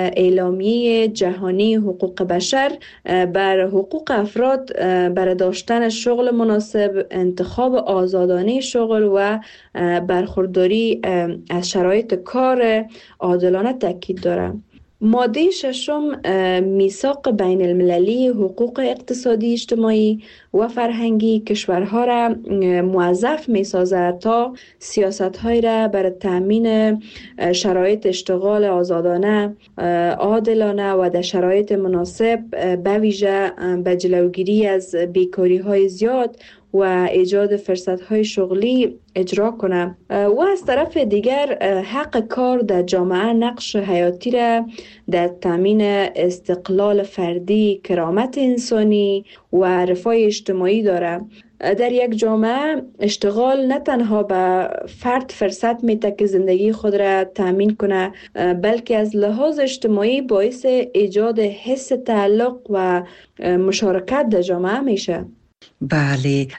اعلامیه جهانی حقوق بشر بر حقوق افراد برای داشتن شغل مناسب، انتخاب آزادانه شغل و برخورداری از شرایط کار عادلانه تاکید داره. ماده 6 میثاق بین المللی حقوق اقتصادی، اجتماعی و فرهنگی کشورها را موظف می سازد تا سیاست‌های را برای تأمین شرایط اشتغال آزادانه، عادلانه و در شرایط مناسب به ویژه به جلوگیری از بیکاری‌های زیاد و ایجاد فرصت‌های شغلی اجرا کنه. و از طرف دیگر حق کار در جامعه نقش حیاتی را در تامین استقلال فردی، کرامت انسانی و رفاه اجتماعی داره. در یک جامعه اشتغال نه تنها به فرد فرصت میده که زندگی خود را تامین کنه، بلکه از لحاظ اجتماعی باعث ایجاد حس تعلق و مشارکت در جامعه میشه. بله،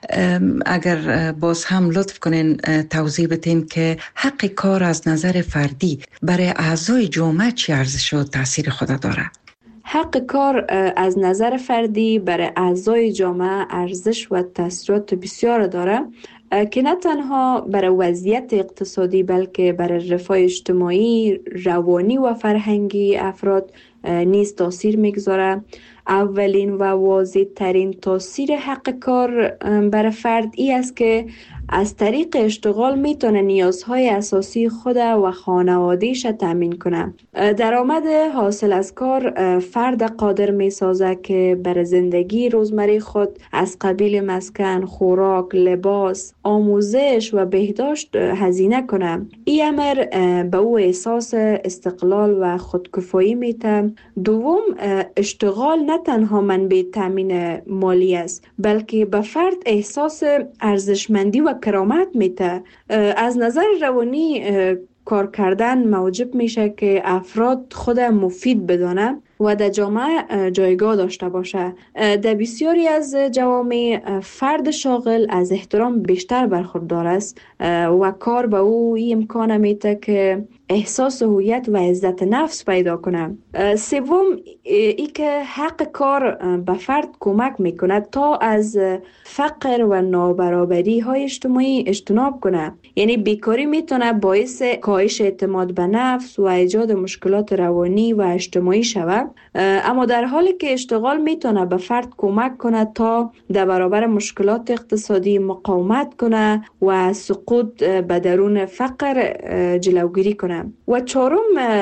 اگر باز هم لطف کنین توضیح بدین که حق کار از نظر فردی برای اعضای جامعه چه ارزش و تاثیر خود داره؟ حق کار از نظر فردی برای اعضای جامعه ارزش و تاثیرات بسیار داره که نه تنها برای وضعیت اقتصادی بلکه برای رفاه اجتماعی، روانی و فرهنگی افراد نیز تاثیر میگذاره. اولین و واضح ترین تاثیر حق کار برای فرد ای است که از طریق اشتغال میتونه نیازهای اساسی خود و خانوادهش تامین کنه. درآمد حاصل از کار فرد قادر میسازه که برای زندگی روزمره خود از قبیل مسکن، خوراک، لباس، آموزش و بهداشت هزینه کنه. این امر به او احساس استقلال و خودکفایی میده. دوم، اشتغال نه تنها منبع تامین مالی است بلکه به فرد احساس ارزشمندی و کرامت میده. از نظر روانی کار کردن موجب میشه که افراد خود مفید بدانه و در جامعه جایگاه داشته باشه. در بسیاری از جوامع فرد شاغل از احترام بیشتر برخوردار است و کار به او این امکان میده که احساس هویت و عزت نفس پیدا کنه. سوم، ای که حق کار به فرد کمک میکنه تا از فقر و نابرابری های اجتماعی اجتناب کنه. یعنی بیکاری میتونه باعث کاهش اعتماد به نفس و ایجاد مشکلات روانی و اجتماعی شود، اما در حالی که اشتغال میتونه به فرد کمک کنه تا در برابر مشکلات اقتصادی مقاومت کنه و سقوط به درون فقر جلوگیری کنه. و چهارم،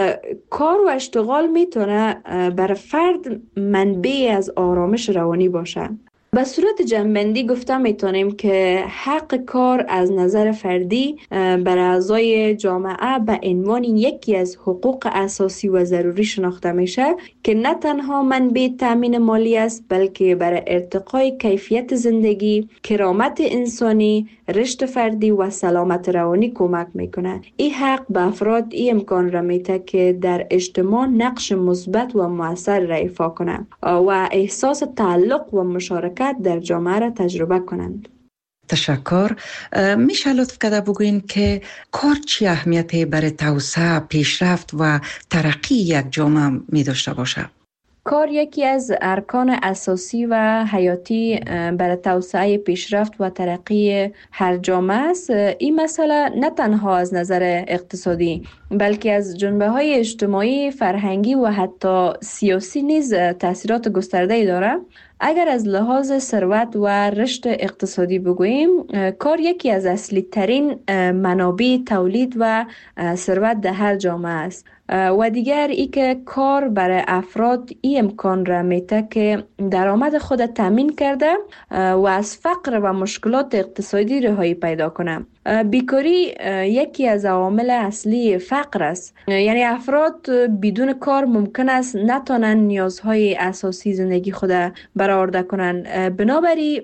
کار و اشتغال میتونه بر فرد منبع از آرامش روانی باشه. به صورت جمع‌بندی گفته میتونیم که حق کار از نظر فردی بر اعضای جامعه به عنوان یکی از حقوق اساسی و ضروری شناخته میشه که نه تنها منبع تامین مالی است بلکه برای ارتقای کیفیت زندگی، کرامت انسانی، رشد فردی و سلامت روانی کمک میکنه. این حق به افراد این امکان را میده که در اجتماع نقش مثبت و مؤثر را ایفا کنند و احساس تعلق و مشارکت در جامعه را تجربه کنند. تشکر. میشه لطف کرده بگوین که کار چی اهمیتی برای توسعه، پیشرفت و ترقی یک جامعه می داشته باشه؟ کار یکی از ارکان اساسی و حیاتی برای توسعه، پیشرفت و ترقی هر جامعه است. این مسئله نه تنها از نظر اقتصادی بلکه از جنبه‌های اجتماعی، فرهنگی و حتی سیاسی نیز تأثیرات گسترده‌ای دارد. اگر از لحاظ ثروت و رشد اقتصادی بگوییم، کار یکی از اصلی ترین منابع تولید و ثروت در هر جامعه است. و دیگر ای که کار برای افراد این امکان را میده که درآمد خود تامین کرده و از فقر و مشکلات اقتصادی رهایی پیدا کنه. بیکاری یکی از عوامل اصلی فقر است. یعنی افراد بدون کار ممکن است نتوانند نیازهای اساسی زندگی خود برآورده کنند. بنابراین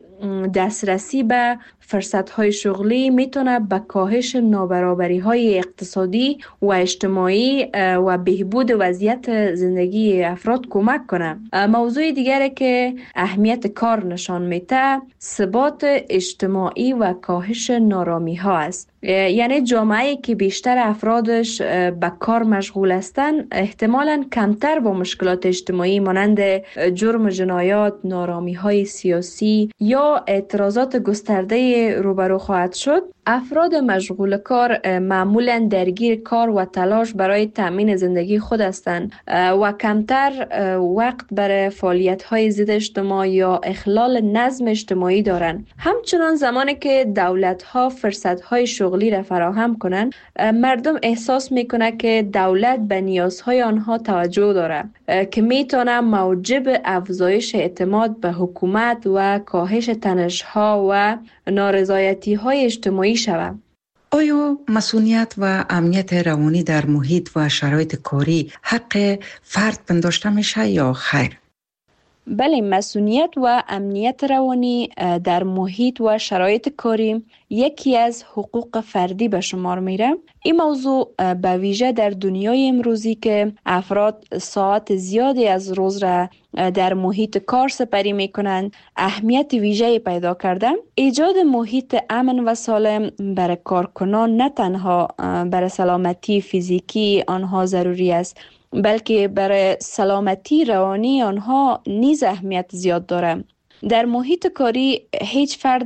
دسترسی به فرصت‌های شغلی میتونه به کاهش نابرابری‌های اقتصادی و اجتماعی و بهبود وضعیت زندگی افراد کمک کنه. موضوع دیگری که اهمیت کار نشان میده، ثبات اجتماعی و کاهش نارامی‌ها است. یعنی جامعه‌ای که بیشتر افرادش به کار مشغول هستند احتمالاً کمتر با مشکلات اجتماعی مانند جرم و جنایات، نارامی‌های سیاسی یا اعتراضات گسترده روبرو خواهد شد. افراد مشغول کار معمولاً درگیر کار و تلاش برای تامین زندگی خود هستند و کمتر وقت برای فعالیت‌های ضد اجتماع یا اخلال نظم اجتماعی دارند. همچنان زمانی که دولت‌ها فرصت‌های شغلی را فراهم کنند، مردم احساس می‌کنند که دولت به نیازهای آنها توجه دارد که می‌تواند موجب افزایش اعتماد به حکومت و کاهش تنش‌ها و نارضایتی‌های اجتماعی شود. آیا مسئولیت و امنیت روانی در محیط و شرایط کاری حق فرد پنداشته میشه یا خیر؟ بله، مسئولیت و امنیت روانی در محیط و شرایط کاری یکی از حقوق فردی به شمار میره. این موضوع به ویژه در دنیای امروزی که افراد ساعت زیادی از روز را در محیط کار سپری میکنند اهمیت ویژه‌ای پیدا کرده. ایجاد محیط امن و سالم برای کارکنان نه تنها برای سلامتی فیزیکی آنها ضروری است، بلکه برای سلامتی روانی آنها نیز اهمیت زیاد دارد. در محیط کاری هیچ فرد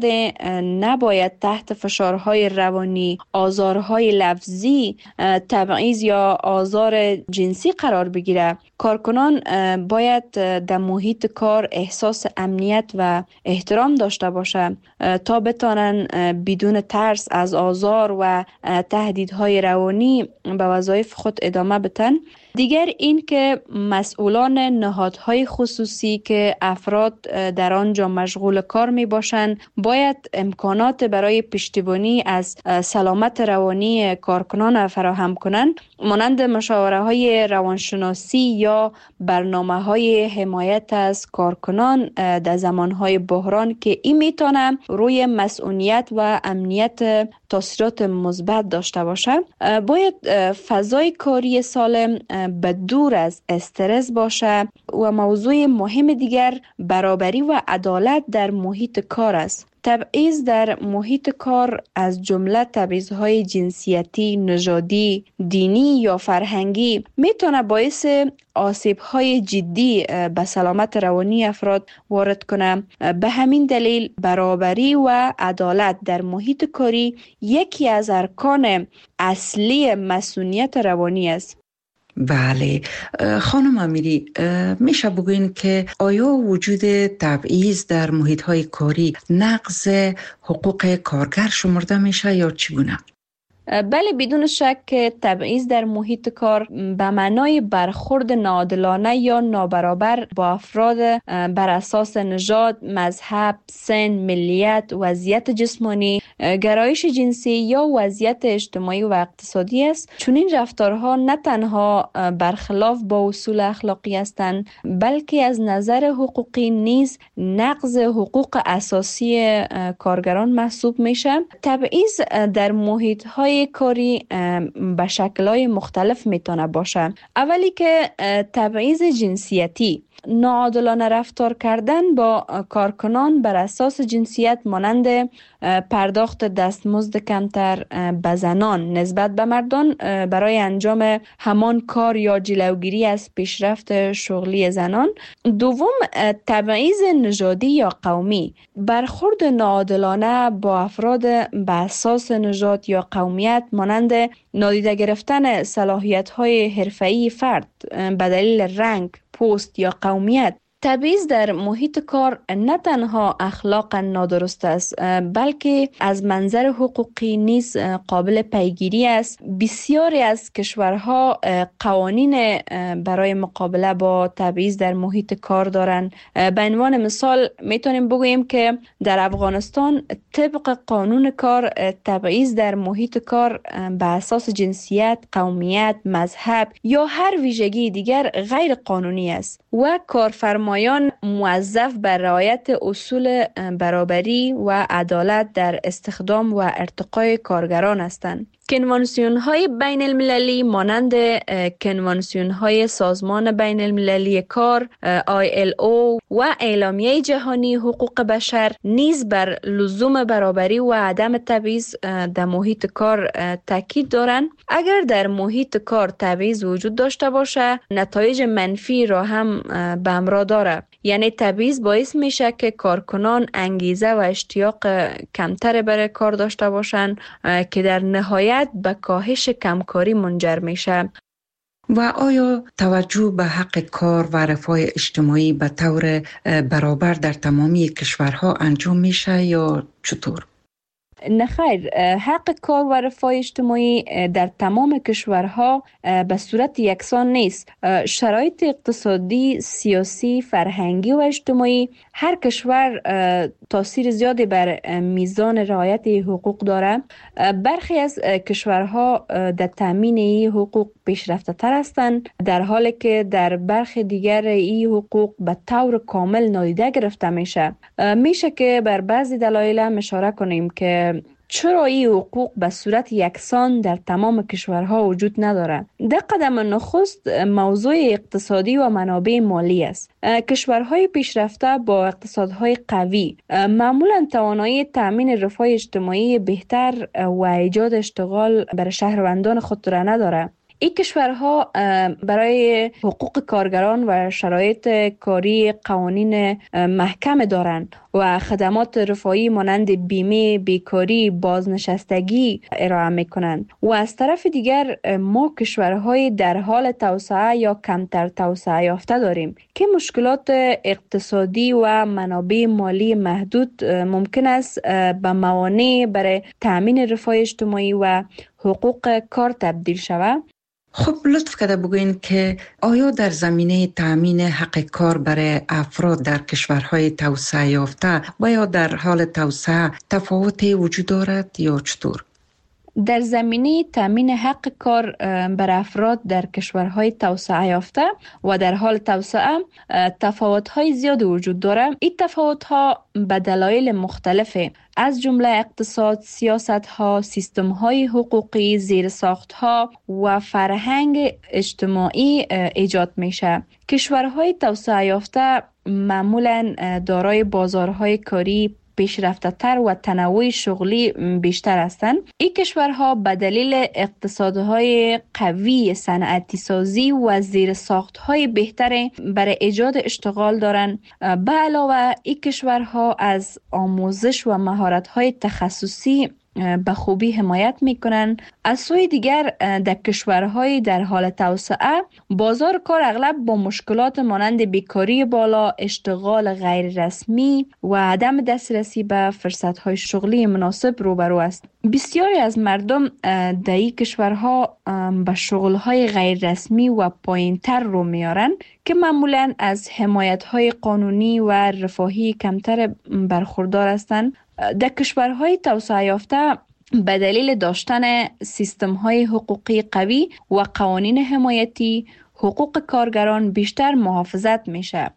نباید تحت فشارهای روانی، آزارهای لفظی، تبعیض یا آزار جنسی قرار بگیره. کارکنان باید در محیط کار احساس امنیت و احترام داشته باشند تا بتانن بدون ترس از آزار و تهدیدهای روانی به وظایف خود ادامه بدن. دیگر این که مسئولان نهادهای خصوصی که افراد در آنجا مشغول کار می باشند باید امکانات برای پشتیبانی از سلامت روانی کارکنان فراهم کنند، مانند مشاوره های روانشناسی یا برنامه های حمایت از کارکنان در زمان های بحران که این میتونه روی مسئولیت و امنیت تاثیرات مثبت داشته باشه. باید فضای کاری سالم به دور از استرس باشه و موضوع مهم دیگر برابری و عدالت در محیط کار است. تبعیض در محیط کار از جمله تبعیض‌های جنسیتی، نژادی، دینی یا فرهنگی میتونه باعث آسیب‌های جدی به سلامت روانی افراد وارد کنه. به همین دلیل برابری و عدالت در محیط کاری یکی از ارکان اصلی مسئولیت روانی است. بله خانم امیری، میشه بگوین که آیا وجود تبعیض در محیط‌های کاری نقض حقوق کارگر شمرده میشه یا چگونه؟ بله، بدون شک تبعیض در محیط کار به معنای برخورد ناعادلانه یا نابرابر با افراد بر اساس نژاد، مذهب، سن، ملیت، وضعیت جسمانی، گرایش جنسی یا وضعیت اجتماعی و اقتصادی است. چون این رفتارها نه تنها برخلاف با اصول اخلاقی هستند، بلکه از نظر حقوقی نیز نقض حقوق اساسی کارگران محسوب میشه. تبعیض در محیط‌های کاری به شکل‌های مختلف میتونه باشه. اولی که تبعیض جنسیتی، ناعادلانه رفتار کردن با کارکنان بر اساس جنسیت مانند پرداخت دستمزد کمتر به زنان نسبت به مردان برای انجام همان کار یا جلوگیری از پیشرفت شغلی زنان. دوم، تبعیض نژادی یا قومی، برخورد ناعادلانه با افراد به اساس نژاد یا قومیت مانند نادیده گرفتن صلاحیت‌های حرفه‌ای فرد به دلیل رنگ، پوست یا قومیت. تبعیض در محیط کار نه تنها اخلاقا نادرست است، بلکه از منظر حقوقی نیز قابل پیگیری است. بسیاری از کشورها قوانین برای مقابله با تبعیض در محیط کار دارند. به عنوان مثال میتونیم بگوییم که در افغانستان طبق قانون کار تبعیض در محیط کار به اساس جنسیت، قومیت، مذهب یا هر ویژگی دیگر غیر قانونی است و کارفرمایان موظف بر رعایت اصول برابری و عدالت در استخدام و ارتقای کارگران هستند. کنوانسیون های بین المللی مانند کنوانسیون های سازمان بین المللی کار ILO و اعلامیه جهانی حقوق بشر نیز بر لزوم برابری و عدم تبعیض در محیط کار تاکید دارند. اگر در محیط کار تبعیض وجود داشته باشه، نتایج منفی را هم به همراه داره. یعنی تبعیض باعث میشه که کارکنان انگیزه و اشتیاق کمتر برای کار داشته باشند که در نهایت به کاهش کمکاری منجر میشه. و آیا توجه به حق کار و رفاه اجتماعی به طور برابر در تمامی کشورها انجام میشه یا چطور؟ نخیر، حق کار و رفاه اجتماعی در تمام کشورها به صورت یکسان نیست. شرایط اقتصادی، سیاسی، فرهنگی و اجتماعی هر کشور تاثیر زیادی بر میزان رعایت حقوق داره. برخی از کشورها در تامین این حقوق پیشرفته تر هستند، در حالی که در برخی دیگر این حقوق به طور کامل نادیده گرفته میشه که بر بعضی دلایل هم اشاره کنیم که چرا این حقوق به صورت یکسان در تمام کشورها وجود نداره. در قدم نخست موضوع اقتصادی و منابع مالی است. کشورهای پیشرفته با اقتصادهای قوی معمولا توانایی تامین رفاه اجتماعی بهتر و ایجاد اشتغال برای شهروندان خود را نداره. این کشورها برای حقوق کارگران و شرایط کاری قوانین محکم دارند و خدمات رفاهی مانند بیمه، بیکاری، بازنشستگی ارائه میکنند. و از طرف دیگر ما کشورهای در حال توسعه یا کمتر توسعه یافته داریم که مشکلات اقتصادی و منابع مالی محدود ممکن است به موانع برای تأمین رفاه اجتماعی و حقوق کار تبدیل شود. خب لطف کرده بگوین که آیا در زمینه تأمین حق کار برای افراد در کشورهای توسعه یافته و یا در حال توسعه تفاوتی وجود دارد یا چطور؟ در زمینه تامین حق کار بر افراد در کشورهای توسعه یافته و در حال توسعه تفاوت‌های زیاد وجود دارد. این تفاوت‌ها به دلایل مختلفه، از جمله اقتصاد، سیاست‌ها، سیستم‌های حقوقی، زیرساخت‌ها و فرهنگ اجتماعی ایجاد میشه. کشورهای توسعه یافته معمولاً دارای بازارهای کاری پیشرفته تر و تنوع شغلی بیشتر هستند. این کشورها به دلیل اقتصادهای قوی، صنعتی سازی و زیرساختهای بهتر برای ایجاد اشتغال دارند. به علاوه این کشورها از آموزش و مهارت‌های تخصصی به خوبی حمایت میکنن. از سوی دیگر در کشورهای در حال توسعه بازار کار اغلب با مشکلات مانند بیکاری بالا، اشتغال غیر رسمی و عدم دسترسی به فرصتهای شغلی مناسب روبرو است. بسیاری از مردم در این کشورها به شغلهای غیر رسمی و پایینتر رو میارن که معمولاً از حمایتهای قانونی و رفاهی کمتر برخوردار هستند. در کشورهای توسعه یافته به دلیل داشتن سیستم‌های حقوقی قوی و قوانین حمایتی، حقوق کارگران بیشتر محافظت میشه.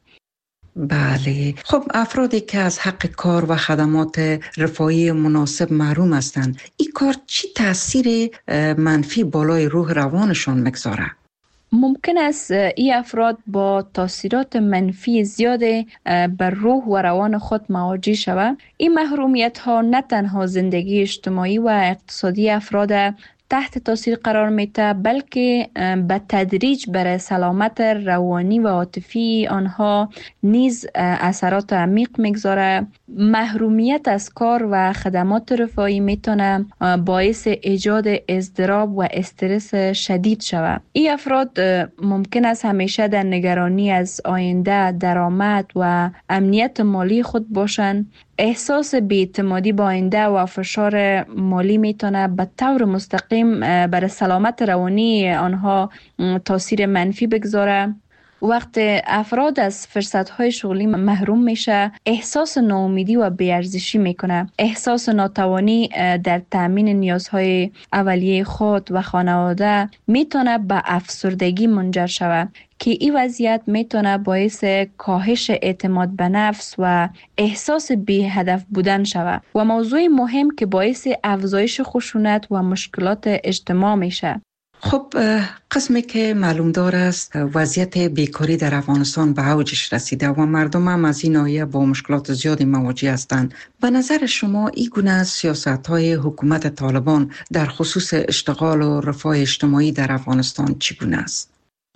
بله، خب افرادی که از حق کار و خدمات رفاهی مناسب محروم هستند، این کار چی تاثیر منفی بالای روح روانشان میگذاره؟ ممکن است این افراد با تاثیرات منفی زیاد بر روح و روان خود مواجه شوند. این محرومیت ها نه تنها زندگی اجتماعی و اقتصادی افراد تحت تاثیر قرار میده، بلکه به تدریج بر سلامت روانی و عاطفی آنها نیز اثرات عمیق میگذاره. محرومیت از کار و خدمات رفاهی میتونه باعث ایجاد اضطراب و استرس شدید شود. این افراد ممکن است همیشه در نگرانی از آینده، درآمد و امنیت مالی خود باشند. احساس بی‌اعتمادی با آینده و فشار مالی میتونه به طور مستقیم بر سلامت روانی آنها تاثیر منفی بگذاره. وقت افراد از فرصت‌های شغلی محروم میشه، احساس ناامیدی و بی‌ارزشی میکنه. احساس ناتوانی در تامین نیازهای اولیه خود و خانواده میتونه به افسردگی منجر شود که این وضعیت میتونه باعث کاهش اعتماد به نفس و احساس بی هدف بودن شود و موضوع مهم که باعث افزایش خشونت و مشکلات اجتماع میشه. خب قسمی که معلوم دار است وضعیت بیکاری در افغانستان به اوجش رسیده و مردم هم از این ناحیه با مشکلات زیادی مواجه هستند. به نظر شما این گونه سیاست‌های حکومت طالبان در خصوص اشتغال و رفاه اجتماعی در افغانستان چگونه است؟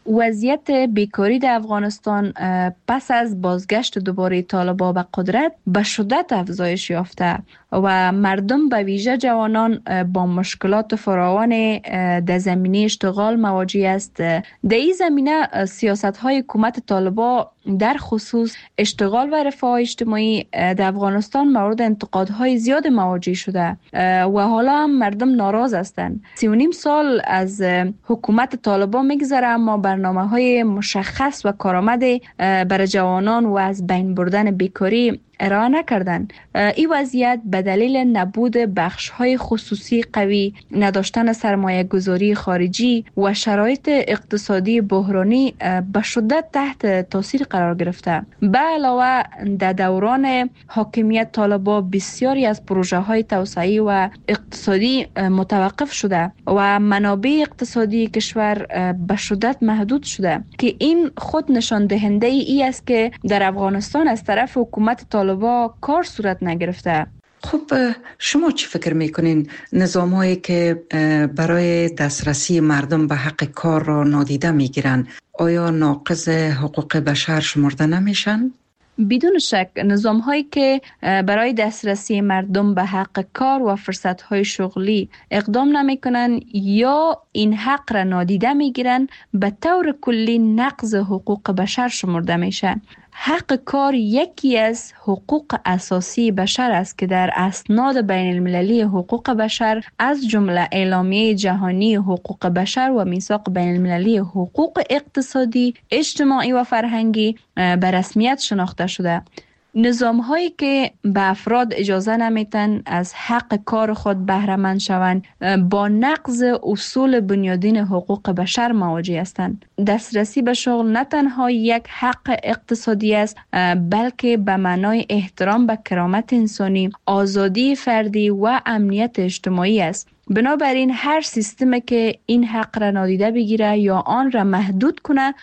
وضعیت بیکاری در افغانستان پس از بازگشت دوباره طالبان به قدرت به شدت افزایش یافته و مردم به ویژه جوانان با مشکلات فراوان در زمینه اشتغال مواجه است. در این زمینه سیاست‌های حکومت طالبان در خصوص اشتغال و رفاه اجتماعی در افغانستان مورد انتقادهای زیاد مواجه شده و حالا هم مردم ناراض هستند. 3.5 سال از حکومت طالبان میگذره اما برنامه‌های مشخص و کارآمد برای جوانان و از بین بردن بیکاری ارائه نکردند. این وضعیت به دلیل نبود بخش‌های خصوصی قوی، نداشتن سرمایه گذاری خارجی و شرایط اقتصادی بحرانی به شدت تحت تاثیر قرار گرفته. به علاوه در دوران حاکمیت طالبان بسیاری از پروژه‌های توسعه‌ای و اقتصادی متوقف شده و منابع اقتصادی کشور به شدت محدود شده که این خود نشان دهنده ای است که در افغانستان از طرف حکومت طالبان کار صورت نگرفته. خب شما چی فکر میکنین نظام‌هایی که برای دسترسی مردم به حق کار را نادیده میگیرن آیا ناقض حقوق بشر شمرده نمیشن؟ بدون شک نظام‌هایی که برای دسترسی مردم به حق کار و فرصت‌های شغلی اقدام نمی‌کنند یا این حق را نادیده می‌گیرند به طور کلی نقض حقوق بشر شمرده میشه. حق کار یکی از حقوق اساسی بشر است که در اسناد بین المللی حقوق بشر از جمله اعلامیه جهانی حقوق بشر و میثاق بین المللی حقوق اقتصادی، اجتماعی و فرهنگی به رسمیت شناخته شده. نظام هایی که به افراد اجازه نمیتن از حق کار خود بهره مند شوند با نقض اصول بنیادین حقوق بشر مواجه هستند. دسترسی به شغل نه تنها یک حق اقتصادی است بلکه به معنای احترام به کرامت انسانی، آزادی فردی و امنیت اجتماعی است. بنابراین هر سیستمی که این حق را نادیده بگیره یا آن را محدود کنه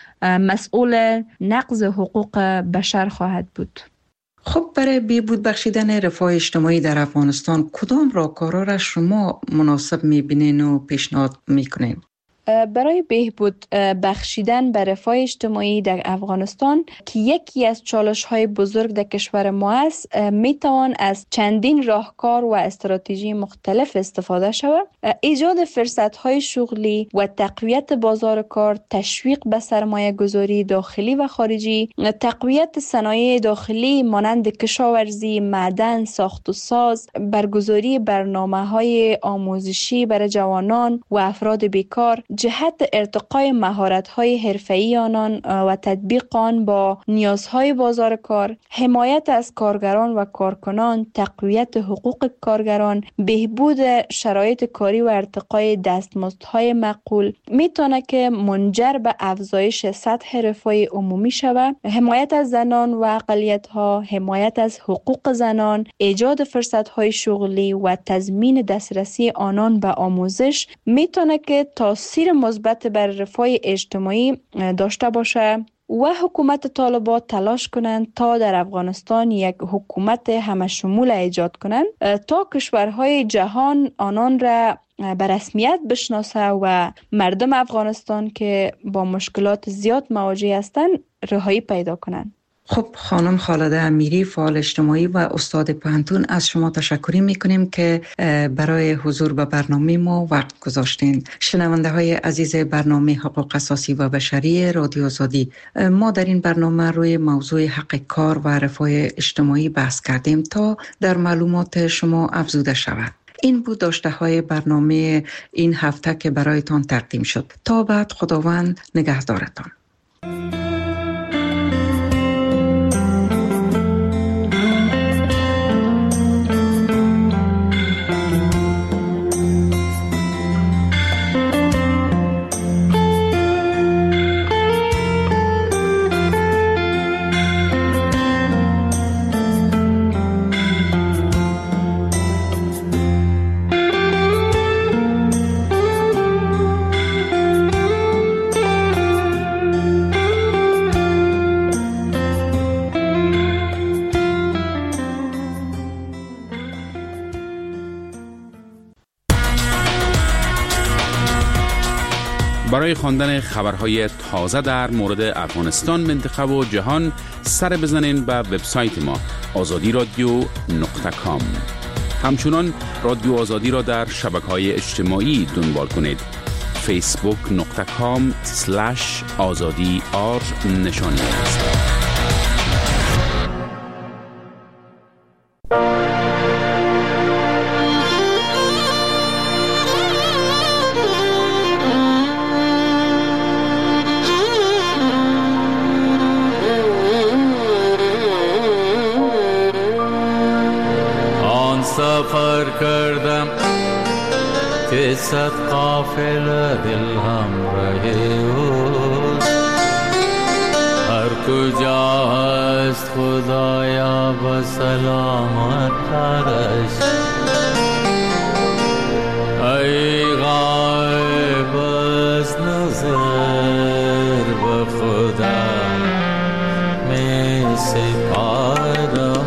مسئول نقض حقوق بشر خواهد بود. خب برای بهبود بخشیدن رفاه اجتماعی در افغانستان کدام راهکارها را شما مناسب می‌بینین و پیشنهاد می‌کنین؟ برای بهبود بخشیدن به رفاه اجتماعی در افغانستان که یکی از چالش‌های بزرگ در کشور ما است، میتوان از چندین راهکار و استراتژی مختلف استفاده شود. ایجاد فرصت‌های شغلی و تقویت بازار کار، تشویق به سرمایه گذاری داخلی و خارجی، تقویت صنایع داخلی مانند کشاورزی، معدن، ساخت و ساز، برگزاری برنامه‌های آموزشی برای جوانان و افراد بیکار، جهت ارتقای مهارت‌های حرفه‌ای آنان و تطبیق آن با نیازهای بازار کار، حمایت از کارگران و کارکنان، تقویت حقوق کارگران، بهبود شرایط کاری و ارتقای دستمزدهای معقول میتونه که منجر به افزایش سطح رفاه عمومی شود. حمایت از زنان و اقلیت‌ها، حمایت از حقوق زنان، ایجاد فرصت‌های شغلی و تضمین دسترسی آنان به آموزش میتونه که تاثیر مثبت بر رفاه اجتماعی داشته باشه و حکومت طالبان تلاش کنند تا در افغانستان یک حکومت همشمول ایجاد کنند تا کشورهای جهان آنان را به رسمیت بشناسه و مردم افغانستان که با مشکلات زیاد مواجه هستند رهایی پیدا کنند. خب خانم خالده امیری، فعال اجتماعی و استاد پوهنتون، از شما تشکر میکنیم که برای حضور به برنامه ما وقت گذاشتین. شنونده های عزیز برنامه حقوق اساسی و بشری رادیو آزادی، ما در این برنامه روی موضوع حق کار و رفاه اجتماعی بحث کردیم تا در معلومات شما افزوده شود. این بود داشته های برنامه این هفته که برایتان تقدیم شد. تا بعد، خداوند نگهدارتان. برای خواندن خبرهای تازه در مورد افغانستان، منطقه و جهان سر بزنین به وبسایت ما azadi.radio.com. همچنان رادیو آزادی را در شبکه‌های اجتماعی دنبال کنید. facebook.com/azadi نشانی است. سفر کردم که صد قافله دل همراه اوست، هر کجا هست خدایا به سلامت ترش. ای غایب از نظر به خدا می سپارم،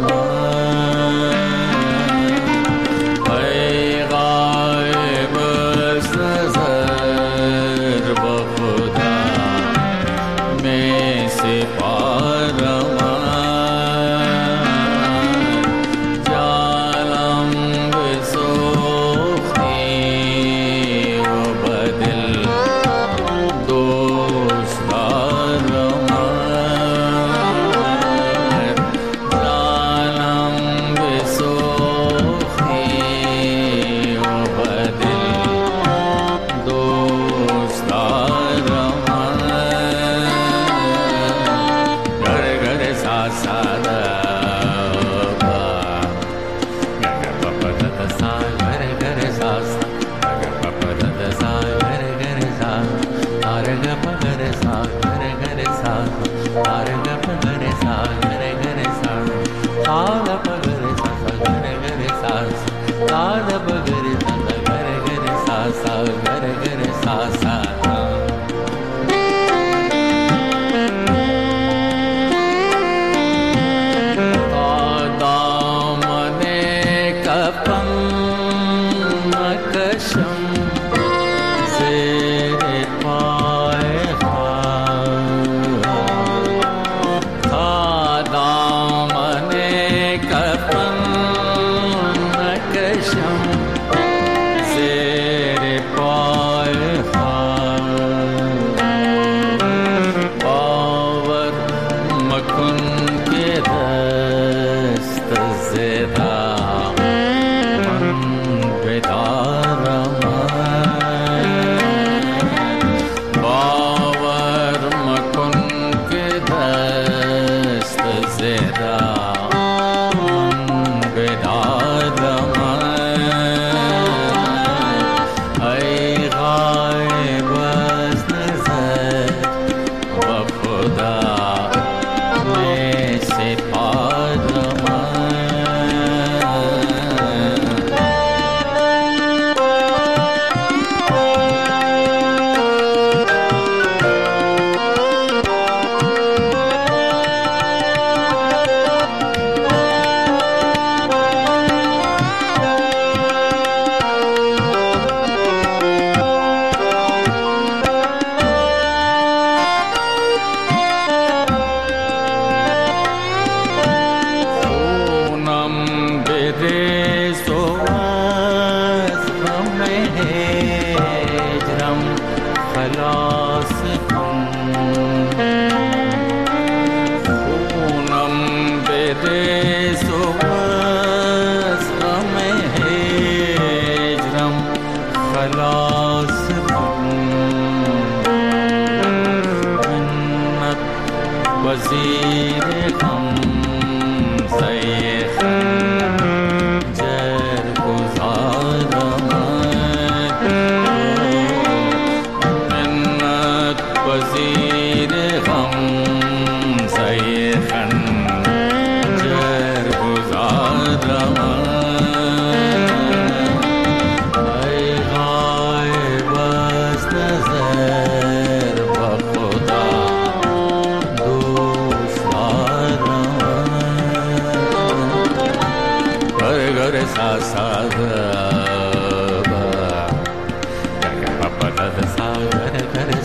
sa sa ga pa pa da sa ga re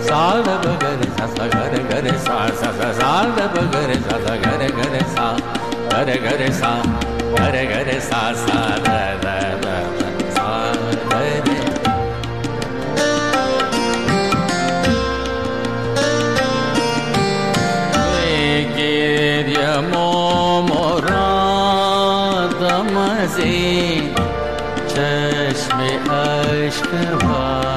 sa da ba ga re sa sa ga re sa sa sa sa da ba ga re sa sa ga re sa ga re sa ga re sa sa da da da sa ga re geriye مرادم از این چشم عشق